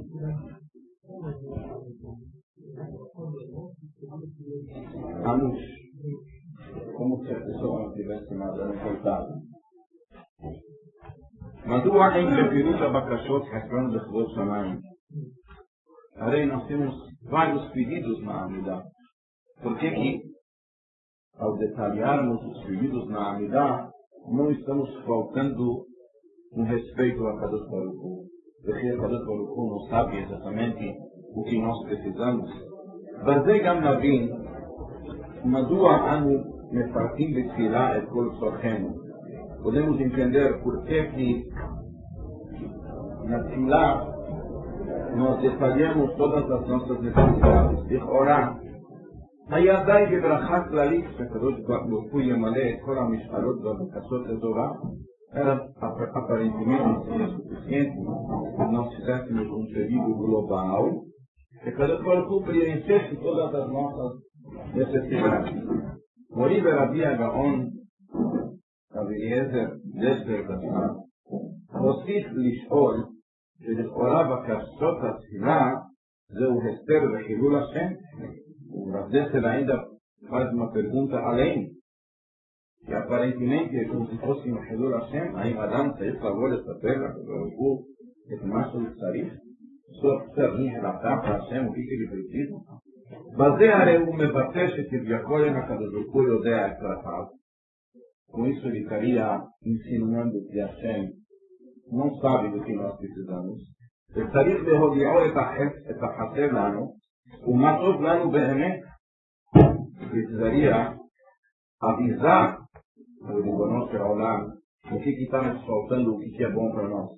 Anush, como se a pessoa não tivesse nada importado. Madua en Befirut HaBakashot Hezron B'Chvod Shamayim. Arei, nós temos vários pedidos na Amidah. Por que que, ao detalharmos os pedidos na Amidah, não estamos faltando um respeito a Kadosh Baruch Hu? Porque Kadosh Baruch Hu não sabe exatamente o que nós precisamos. Vazei Gam Navin, Madua Anu Mefartim B'Tfilah Et Kol Tzorchenu. Podemos entender por que que na Tfilah nós detalhamos todas as nossas necessidades. De orar. היה די בברכה כללית שהקדוש ברוך הוא ימלא את כל המשאלות והבקשות לטובה, era aparentemente suficiente se nós fizéssemos um pedido global, que Kadosh Baruch Hu preenchesse todas as nossas necessidades. Moribe Rabi Agaon, Rabi Eliezer Desber Dassar, הוסיף לשאול שלכאורה בקשות התפילה זהו הסתר וחילול השם. O Rav Desser ainda faz uma pergunta além, que aparentemente é como se fosse um Hilul Hashem, aí Adam Saif Lavol essa terra, o que é mais sobre Sarif, só precisa vir relatar para Hashem o que ele precisa. Baseare o Mevatesh que Yakoye na casa do Cuyo de Akrafal. Com isso ele estaria insinuando que Hashem não sabe do que nós precisamos. Ele estaria de rodear essa hacer lano. O Matov lá no Behemet precisaria avisar o Ribono Shel Olam o que está nos faltando, o que é bom para nós.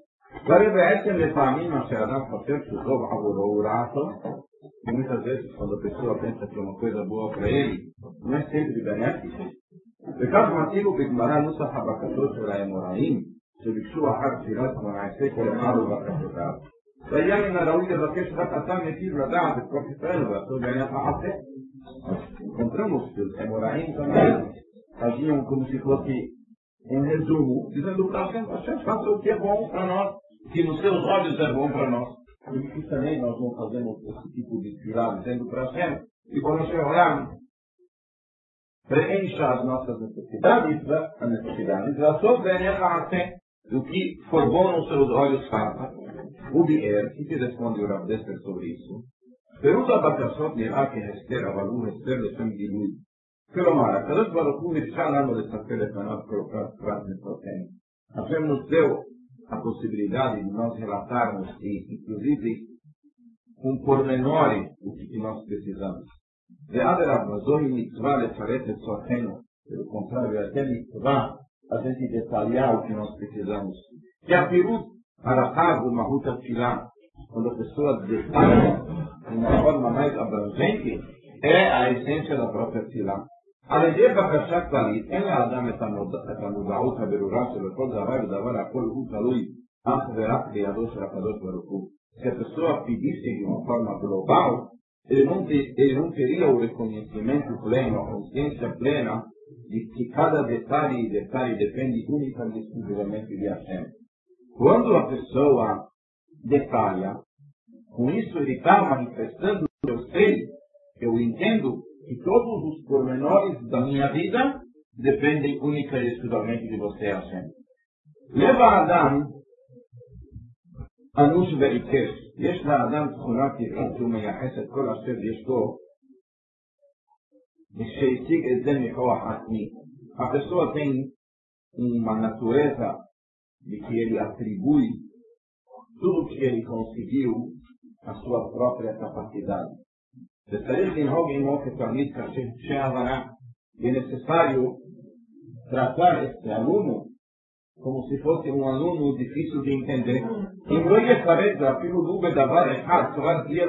E muitas vezes, quando a pessoa pensa que é uma coisa boa para ele, não é sempre benéfico. וכך מציבו בגמרא נוסח הבקשות של האמוראים שביקשו אחר תפילת שמונה-עשרה כל אחד ובקשותיו. והיה מן הראוי לבקש רק אתה מטיב לדעת את כל ישראל ועשו בעניין מעשה. Encontramos que os Emoraim também agiam como se fosse um resumo, dizendo para Hashem, Hashem, faça o que é bom para nós, que nos seus olhos é bom para nós. Por isso também nós não fazemos esse tipo de tefilá, dizendo para Hashem, e quando Hashem olhar, preencha as nossas necessidades, a necessidade de Hashem, venha a Hashem, o que for bom nos seus olhos faça. O Bier, que responde o Rav Desser sobre isso? פירוט הבקשות נראה כהסתר, אבל הוא הסתר לשם גילוי. כלומר, הקדוש ברוך הוא הרשה לנו לספר לפניו כל פרט מפרטנו. Hashem nos deu a possibilidade de nós relatarmos e, inclusive, com pormenores o que nós precisamos. Ve'aderav, zohi mitzvah lefaret et tzorchenu. Pelo contrário, até mitzvah a gente detalhar o que nós precisamos. Que a pirut halachav o mahut atfilah, quando a pessoa detalha de uma forma mais abrangente, é a essência da própria tefilá. על ידי בקשה כללית, אין לאדם את המודעות הברורה שלכל דבר ודבר הכל הוא תלוי אך ורק בידו של הקדוש ברוך הוא. Se a pessoa pedisse de uma forma global, ele não, te, ele não teria o reconhecimento pleno, a consciência plena de que cada detalhe e detalhe depende única e exclusivamente de Hashem. Quando a pessoa detalha, com isso ele está manifestando, eu sei, eu entendo que todos os pormenores da minha vida dependem única e exclusivamente de você, Hashem. Leva Adam אנוש ועיקש. יש לאדם תכונה טבעית שהוא מייחס את כל אשר יש לו ושהשיג את זה מכוח עצמי. A pessoa tem uma natureza de que ele atribui tudo que ele conseguiu à sua própria capacidade. וצריך לנהוג עמו כתלמיד קשה הבנה. É necessário tratar este aluno como se fosse um aluno difícil de entender. אם לא יפרט ואפילו לו בדבר אחד, כבר תהיה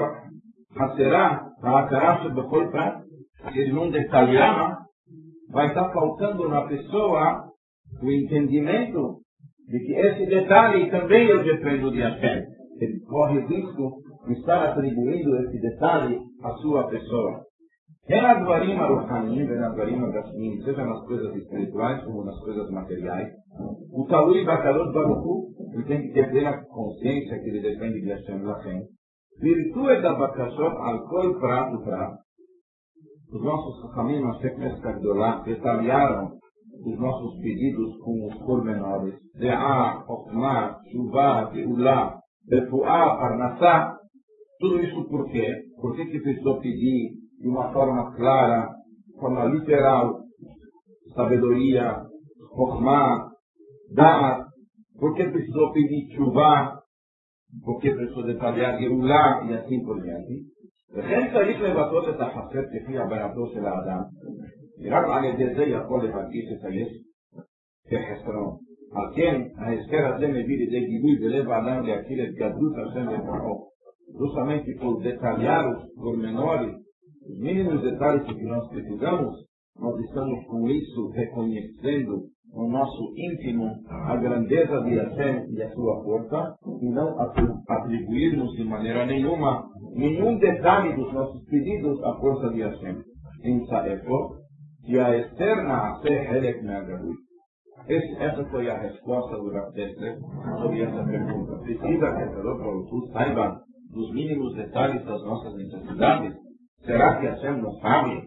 חסרה ההכרה שבכל פרט, ele não detalhar, vai estar faltando na pessoa o entendimento de que esse detalhe também eu dependo de Hashem. Ele corre o risco de estar atribuindo esse detalhe à sua pessoa. É na Dvarim Aruchanim, é na Dvarim Agashmim, seja nas coisas espirituais como nas coisas materiais, o Talui Bakadosh Baruch Hu, ele tem que ter plena consciência que ele depende de Hashem Lachem. Virtude da Bakashot al Kol Prat Uprat. Os nossos caminhos na Sekhet Gdolá detalharam os nossos pedidos com os pormenores. De'ah, Chokhmah, Shuvah, Geulá, Refuah, Parnassá. Tudo isso por quê? Por que que precisou pedir de uma forma clara, forma literal, sabedoria, Chokhmah, Da'at? Por que precisou pedir Shuvah? Por que precisou detalhar Geulá e assim por diante? וכן צריך לבטאות את החסר כפי הבנתו של האדם, רק על ידי זה יכול להרגיש את היש כחסרו. על כן, ההזכר הזה מביא לידי גיבוי בלב האדם להכיר את גדלות השם ופרעו. Justamente por detalhar os pormenores, os mínimos detalhes que nós precisamos, nós estamos com isso reconhecendo no nosso íntimo a grandeza de Hashem e a sua força, e não atribuirmos de maneira nenhuma nenhum detalhe dos nossos pedidos à força de Hashem. Em Saefo, que a externa a ser Helek Me'agalut. Essa foi a resposta do Rav Dessler sobre essa pergunta. Precisa que a Kadosh saiba dos mínimos detalhes das nossas necessidades? Será que Hashem não sabe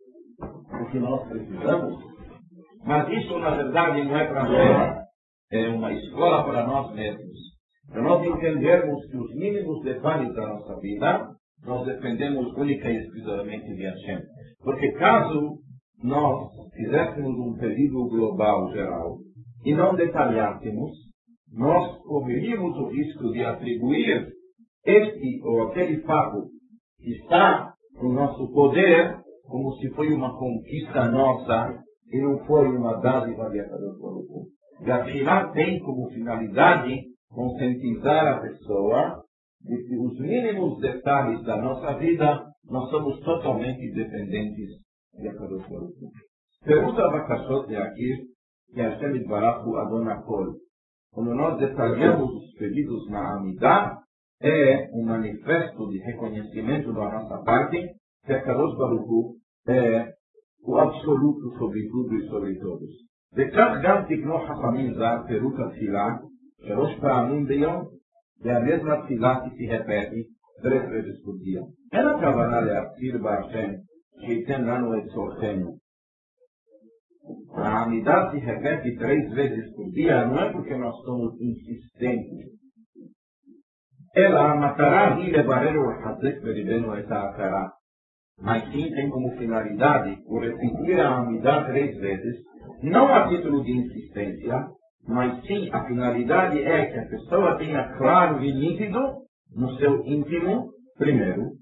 o que nós precisamos? Mas isso, na verdade, não é para nós. É uma escola para nós mesmos. Para nós entendermos que os mínimos detalhes da nossa vida, nós dependemos única e exclusivamente de Hashem. Porque caso nós fizéssemos um pedido global, geral, e não detalhássemos, nós correríamos o risco de atribuir este ou aquele fato que está no nosso poder como se foi uma conquista nossa e não foi uma dádiva de Akadosh Baruch Hu. E a Tefilá tem como finalidade conscientizar a pessoa de que os mínimos detalhes da nossa vida nós somos totalmente dependentes de Akadosh Baruch Hu. Pergunta a Bakashot de aqui que Hashem Yitbarach Hu Adon Hakol. Quando nós detalhamos os pedidos na Amidah, é um manifesto de reconhecimento da nossa parte que Akadosh Baruch Hu é o absoluto sobre tudo e sobre todos. וכך גם תקנו חכמים ז"ל פירוט התפילה שלוש פעמים ביום, והמסמה תפילה כי repete três vezes por dia. אין הכוונה להפציר בהשם שייתן לנו את צורכנו. העמידה se repete três vezes por dia não é porque nós somos insistentes, אלא המטרה היא לברר ולחזק בליבנו את ההכרה. Mas sim tem como finalidade o repetir a Amidah três vezes, não a título de insistência, mas sim a finalidade é que a pessoa tenha claro e nítido no seu íntimo, primeiro,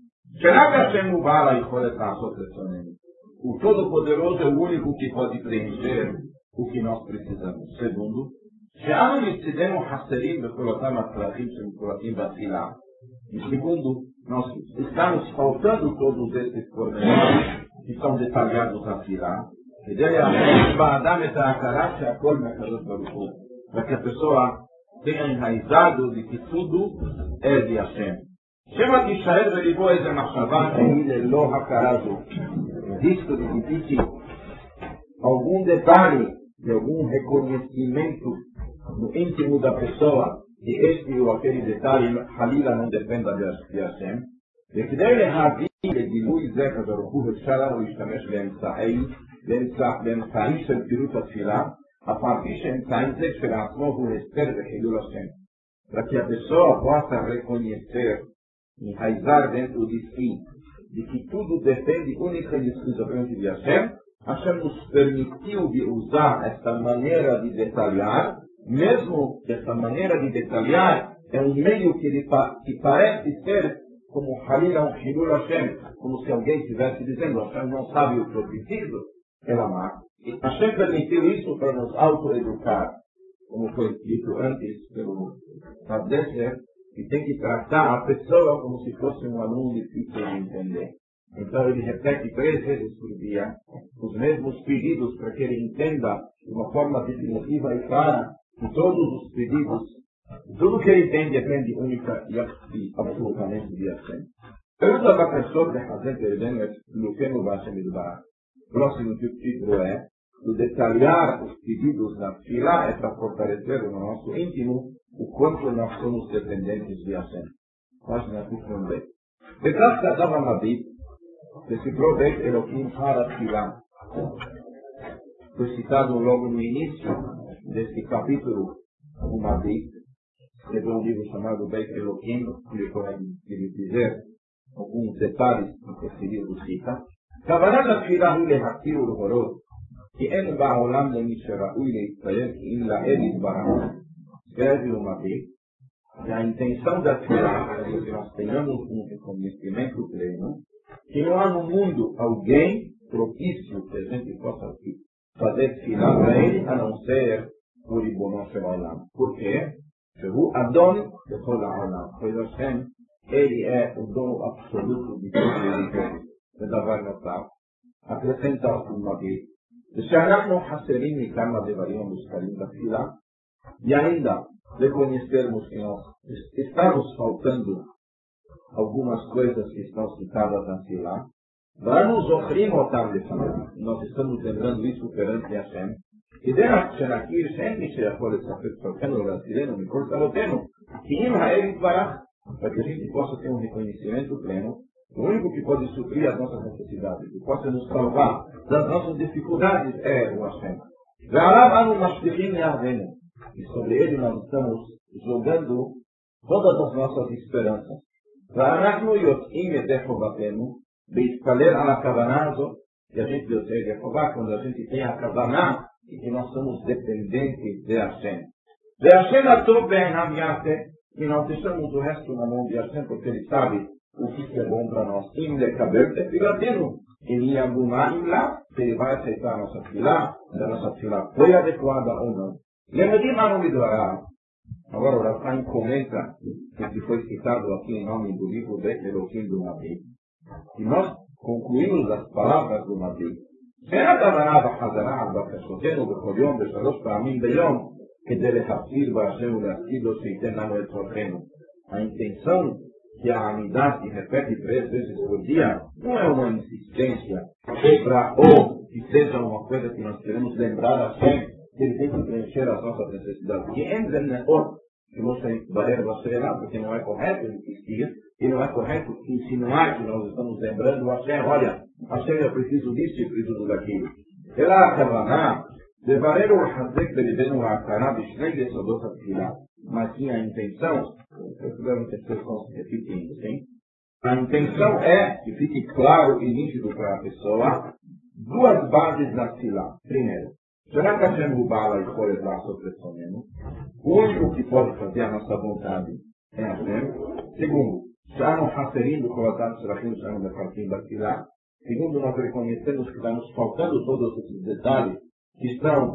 o Todo-Poderoso é o único que pode preencher o que nós precisamos. Segundo, e segundo, nós estamos faltando todos esses pormenores que são detalhados na Tefilá, כדי להכניס באדם את ההכרה שהכל מהקדוש ברוך הוא, רק הפסוע tenha enraizado de que tudo é de Hashem. Shema תישאר בליבו איזה מחשבה שהיא ללא הכרה זו. Existe de que algum detalhe, de algum reconhecimento no íntimo da pessoa, que este ou aquele detalhe, Halila, não dependa de Hashem, וכדי להביא לגילוי זה כברוך הוא אפשר לנו להשתמש באמצעי, באמצעי של פירוט התפילה, אף על פי שאמצעי זה כשלעצמו הוא הסתר וחילול השם. רק que a pessoa possa reconhecer, enraizar dentro de si, de que tudo depende única e exclusivamente de Hashem, Hashem nos permitiu de usar esta maneira de detalhar, mesmo que esta maneira de detalhar é um meio que, ele, que parece ser como Halila, um Hilul Hashem, como se alguém estivesse dizendo, Hashem não sabe o que eu preciso, ela mata. E Hashem permitiu isso para nos autoeducar, como foi dito antes pelo Padre, que tem que tratar a pessoa como se fosse um aluno difícil de entender. Então ele repete três vezes por dia os mesmos pedidos para que ele entenda de uma forma definitiva e clara que todos os pedidos, tudo que ele tem depende única e absolutamente de Hashem. Pergunta para a pessoa de Hazem Perdenet, Luqueno Vashem Idbarach. Próximo título é: o detalhar os pedidos na fila é para fortalecer no nosso íntimo o quanto nós somos dependentes de Hashem. Página cinquenta e um. וכך כתב המביט בספרו בית אלוקים הר התפילה. Foi citado logo no início deste capítulo o Mabit, escreveu um livro chamado Beit Elohim, que podem dizer alguns detalhes que esse livro cita. כוונת התפילה היא להכיר ולהורות כי אין בעולם למי שראוי להתפלל כי אם לאל יתברך. Escreve o Mabit, e a intenção da tefilá é que nós tenhamos um reconhecimento pleno que não há no mundo alguém propício que a gente possa fazer tefilá para ele a não ser o Ribono Shel Olam. Por quê? שהוא אדון לכל העולם. pois Hashem, ele é o dono absoluto de todo o universo. זה דבר נוסף. acrescenta o Mabit, ושאנחנו חסרים מכמה דברים המוזכרים בתפילה, e ainda reconhecermos que nós estamos faltando algumas coisas que estão citadas na Tefilá, vamos ofrir otam לפניו, nós estamos lembrando isso perante Hashem, כדי שנכיר שאין מי שיכול לספק צורכנו ולהצילנו מכל צרותינו, כי אם האל יתברך, para que a gente possa ter um reconhecimento pleno, o único que pode suprir as nossas necessidades, que possa nos salvar das nossas dificuldades é o Hashem. ועליו אנו משליכים יהבנו, e sobre ele nós estamos jogando todas as nossas esperanças. ואנחנו יוצאים ידי חובתנו בהתפלל על הכוונה הזאת, e a gente yotze yede חובה quando a gente tem a כוונה e que nós somos dependentes de Hashem. והשם הטוב בעיניו יעשה, e nós deixamos o resto na mão de Hashem porque ele sabe o que é bom para nós. אם לקבל תפילתנו, אם יגומה אם לה, ele vai aceitar a nossa tefilá, se a nossa tefilá foi adequada ou não. Lemedim anu midvarav. Agora o Rav Chaim comenta o que foi citado aqui em nome do livro Beit Elohim do Mabit. E nós concluímos as palavras do Mabit. שאין הכוונה בחזרה על בקשותינו בכל יום ושלוש פעמים ביום כדי להפציר בהשם ולהפקיד לו שייתן לנו את צורכנו. A intenção que a Amidah se repete três vezes por dia não é uma insistência para ou que seja uma coisa que nós queremos lembrar a Hashem que ele tem que preencher as nossas necessidades. Que entra na hora que você vai lá, porque não é correto insistir, e não é correto insinuar que nós estamos lembrando a Hashem, olha, Hashem, eu preciso disso e preciso daquilo. Ela הכוונה, לברר ולחזק בליבנו ההכרה בשני יסודות התפילה. Mas sim a intenção, eu puder um terceiro ponto repetindo, sim? A intenção é que fique claro e nítido para a pessoa duas bases da tefilá. Primeiro, será que Hashem o Bala e Koret לעשות רצוננו? O único que pode fazer a nossa vontade é Hashem. Segundo, שאנו חסרים בכל אותם צרכים שאנו מפרטים בתפילה. Segundo, nós reconhecemos que está nos faltando todos esses detalhes que estão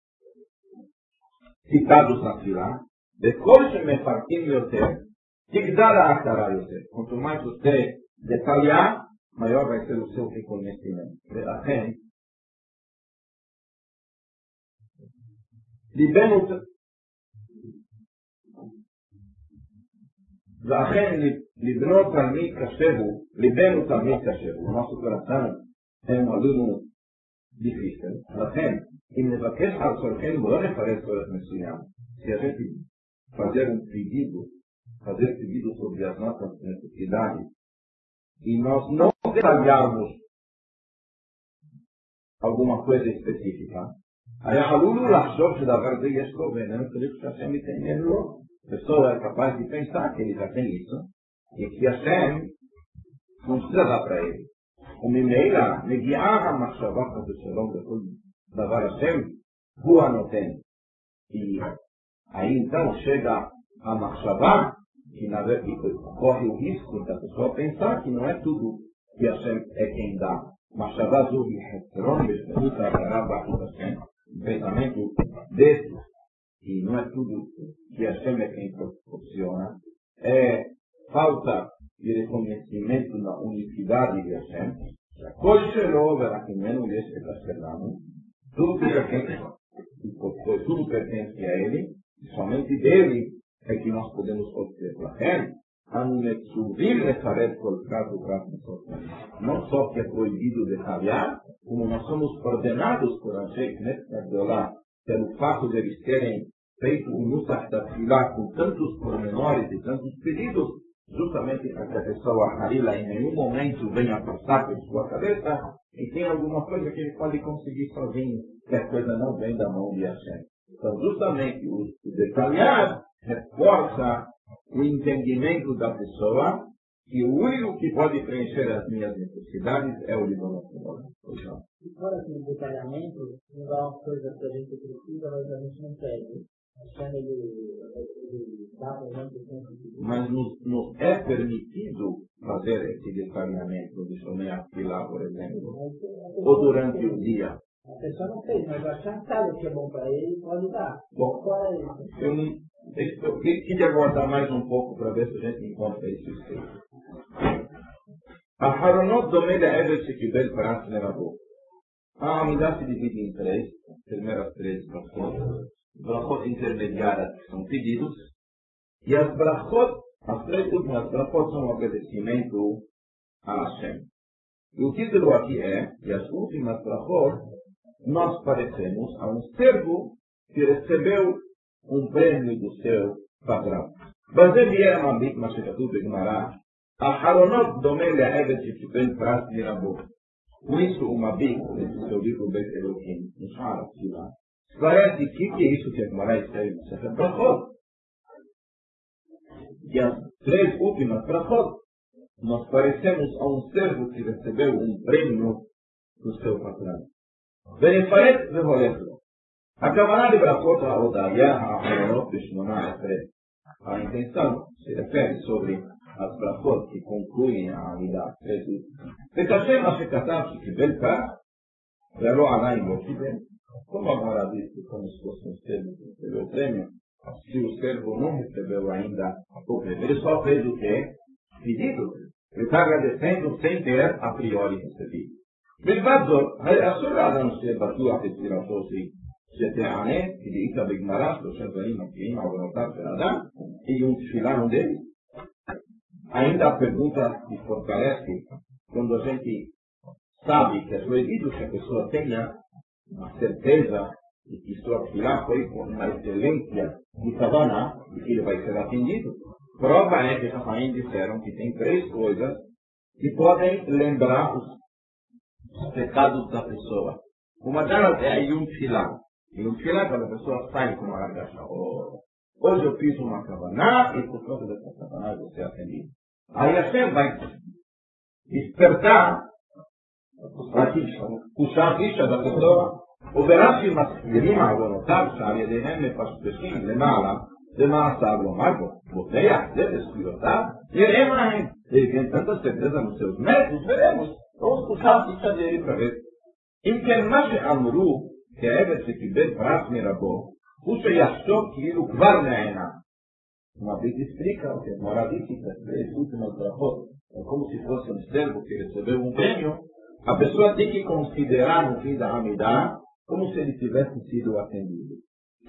citados na tefilá. וכל שמפרטים יותר, תגדל ההכרה יותר. Quanto mais você detalhar, maior vai ser o seu reconhecimento. ולכן, ליבנו, ואכן לבנו תלמיד קשה הוא, ליבנו תלמיד קשה הוא, nosso coração é um aluno difícil, לכן אם נבקש על צורכנו ולא נפרט צורך מסוים, se a gente fazer um pedido, fazer pedido sobre as nossas necessidades, e nós não detalharmos alguma coisa específica, היה עלול לחשוב שדבר זה יש לו ואיננו צריך שהשם יתעניין לו. pessoa é capaz de pensar que ele já tem isso e que Hashem não precisa dar para ele. וממילא מגיעה המחשבה חס ושלום בכל דבר השם הוא הנותן. E aí então chega a מחשבה que na verdade corre o risco da pessoa pensar que não é tudo que Hashem é quem dá. מחשבה זו היא חסרון בשלמות ההכרה באחדות השם, pensamento desse, que não é tudo que Hashem é quem proporciona, é falta de reconhecimento na unicidade de Hashem. כל שלו ורחמנו יש את שלנו, tudo pertence, tudo pertence a ele, e somente dele é que nós podemos obter. לכן, אנו מצווים לפרט כל פרט ופרט מסוים. Não só que é proibido detalhar, como nós somos ordenados por Anshei Knesset Gdolah, pelo fato de eles terem feito o Nusach da Tefilá com tantos pormenores e tantos pedidos, justamente para que a pessoa Harila em nenhum momento venha passar por sua cabeça e tem alguma coisa que ele pode conseguir sozinho, que a coisa não vem da mão de Hashem. Então, justamente o, o detalhar reforça o entendimento da pessoa que o único que pode preencher as minhas necessidades é o Livro Nacional. E fora aquele detalhamento, não dá uma coisa que a gente precisa, mas a gente não pede. Achando ele, ele dá para a gente sempre. Mas nos, nos é permitido fazer esse detalhamento de Shomei Tefilá, por exemplo, ou durante o dia. A pessoa não fez, mas achar que sabe o que é bom para ele, pode dar. Bom, fora isso. Eu não. Eu queria aguardar mais um pouco para ver se a gente encontra esse escrito. Aharonot dome לעבד שקיבל פרס לרבו. העמידה se divide em três, as primeiras três brachot, brachot intermediárias que são pedidos, e as brachot, as três últimas brachot são obedecimento a Hashem. E o título aqui é, e as últimas brachot, nós parecemos a um servo que recebeu um prêmio do seu patrão. בזה ביאר המביט מה שכתוב בגמרא, אחרונות דומה לעבד שקיבל פרס מרבו. Com isso o Mabik, nesse seu livro Beit Elohim, no Shara Tefilá, esclarece o que é isso que a Gemara escreve no Sefer Brachot. E as três últimas Brachot, nós parecemos a um servo que recebeu um prêmio do seu patrão. ונפרט והולך לו. הכוונה לברכות ההודיה האחרונות בשמונה עשרה. A intenção se refere sobre as brachot que concluem a Amidah. וכשם מה שכתב שקיבל פרס, ולא עדיין לא קיבל, como agora disse, como se fosse um servo que recebeu o prêmio, se o servo não recebeu ainda o prêmio, ele só fez o quê? Pedido. Ele está agradecendo sem ter a priori recebido. מלבד זאת, אסור לאדם שבטוח בצורתו שתענה, כי דאיתא בגמרא שלושה דברים מופיעים עוונותיו של אדם, e um tefilá um deles. Ainda a pergunta se fortalece quando a gente sabe que é proibido que a pessoa tenha a certeza de que sua tefilá foi com uma excelência de kavaná e que ele vai ser atendido. Prova é que os Rafaim disseram que tem três coisas que podem lembrar os pecados da pessoa. Uma delas é a Yom Tefilá. Yom Tefilá, quando a pessoa sai com uma largacha. Oh, hoje eu fiz uma kavaná e por causa dessa kavaná eu vou ser atendido. Aí a Hashem vai despertar a ficha, puxar a ficha da pessoa. וברש"י מסבירים עוונותיו שעל ידיהם מפשפשים למעלה למעשיו לומר בו, בוטח זה בזכויותיו, יראה מהם. וכן tanta certeza nos seus méritos, veremos. Vamos puxar a ficha dele para ver. אם כן, מה שאמרו כעבד שקיבל פרס מרבו, הוא שיחשוב כאילו כבר נהנה. Uma vez explica o que é moralística, as três últimas brachot, é como se fosse um servo que recebeu um prêmio. A pessoa tem que considerar no fim da Amidah como se ele tivesse sido atendido.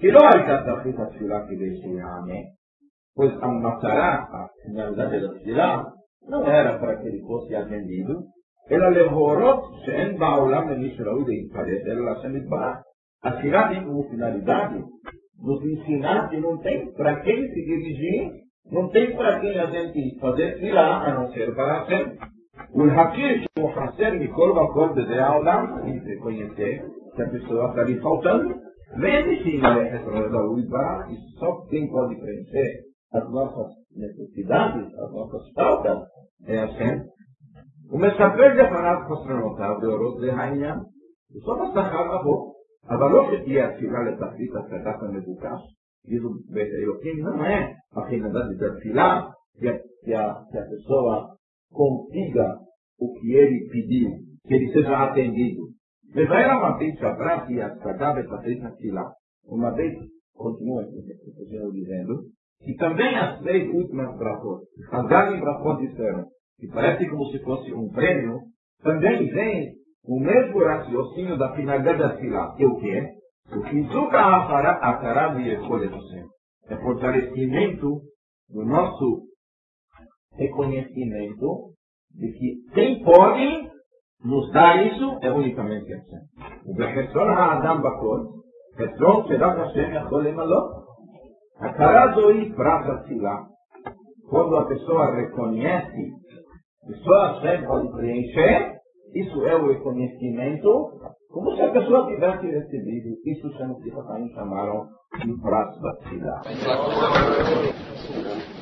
que não era feita a tefilá que deixe amém, pois a matará, a finalidade da tefilá, não era para que ele fosse atendido, ela levou שאין בעולם למי שראוי להתפלל, אלא להשם יתברך. A tefilá tem como finalidade nos ensinar que não tem para quem se dirigir, não tem para quem a gente fazer tefilá, a não ser para Hashem. ולהכיר שהוא חסר מכל מקום בזה העולם, e reconhecer que a pessoa está ali faltando, vem sim lelekhet ראוי יתברך, e só quem pode preencher as nossas necessidades, as nossas faltas, é Hashem. ומספר לפניו חסרונותיו להורות זה העניין, בסוף השכר אבו, אבל לא שתהיה התפילה לתכלית השגת המבוקש, diz o Elohim, não é a finalidade da tefilá que a, que, a, que a pessoa consiga o que ele pediu, que ele seja atendido. Mas era uma vez atrás que a sagada está feita na tefilá. Uma vez, continua o Senhor dizendo, que também as três últimas brachot, as grandes brachot disseram, que parece como se fosse um prêmio, também vem o mesmo raciocínio da finalidade da tefilá, que é o quê? O que nunca acará de escolha do Senhor. É fortalecimento do nosso reconhecimento de que quem pode nos dar isso é unicamente Hashem. O Bechesson ha'adam bakol, Bechesson será Hashem yachol lemalot. Acará zoi praça tefilá. Quando a pessoa reconhece que só Hashem pode preencher, isso é o reconhecimento, como se a pessoa tivesse recebido. Isso chama-se, chamaram de praça da tefilá.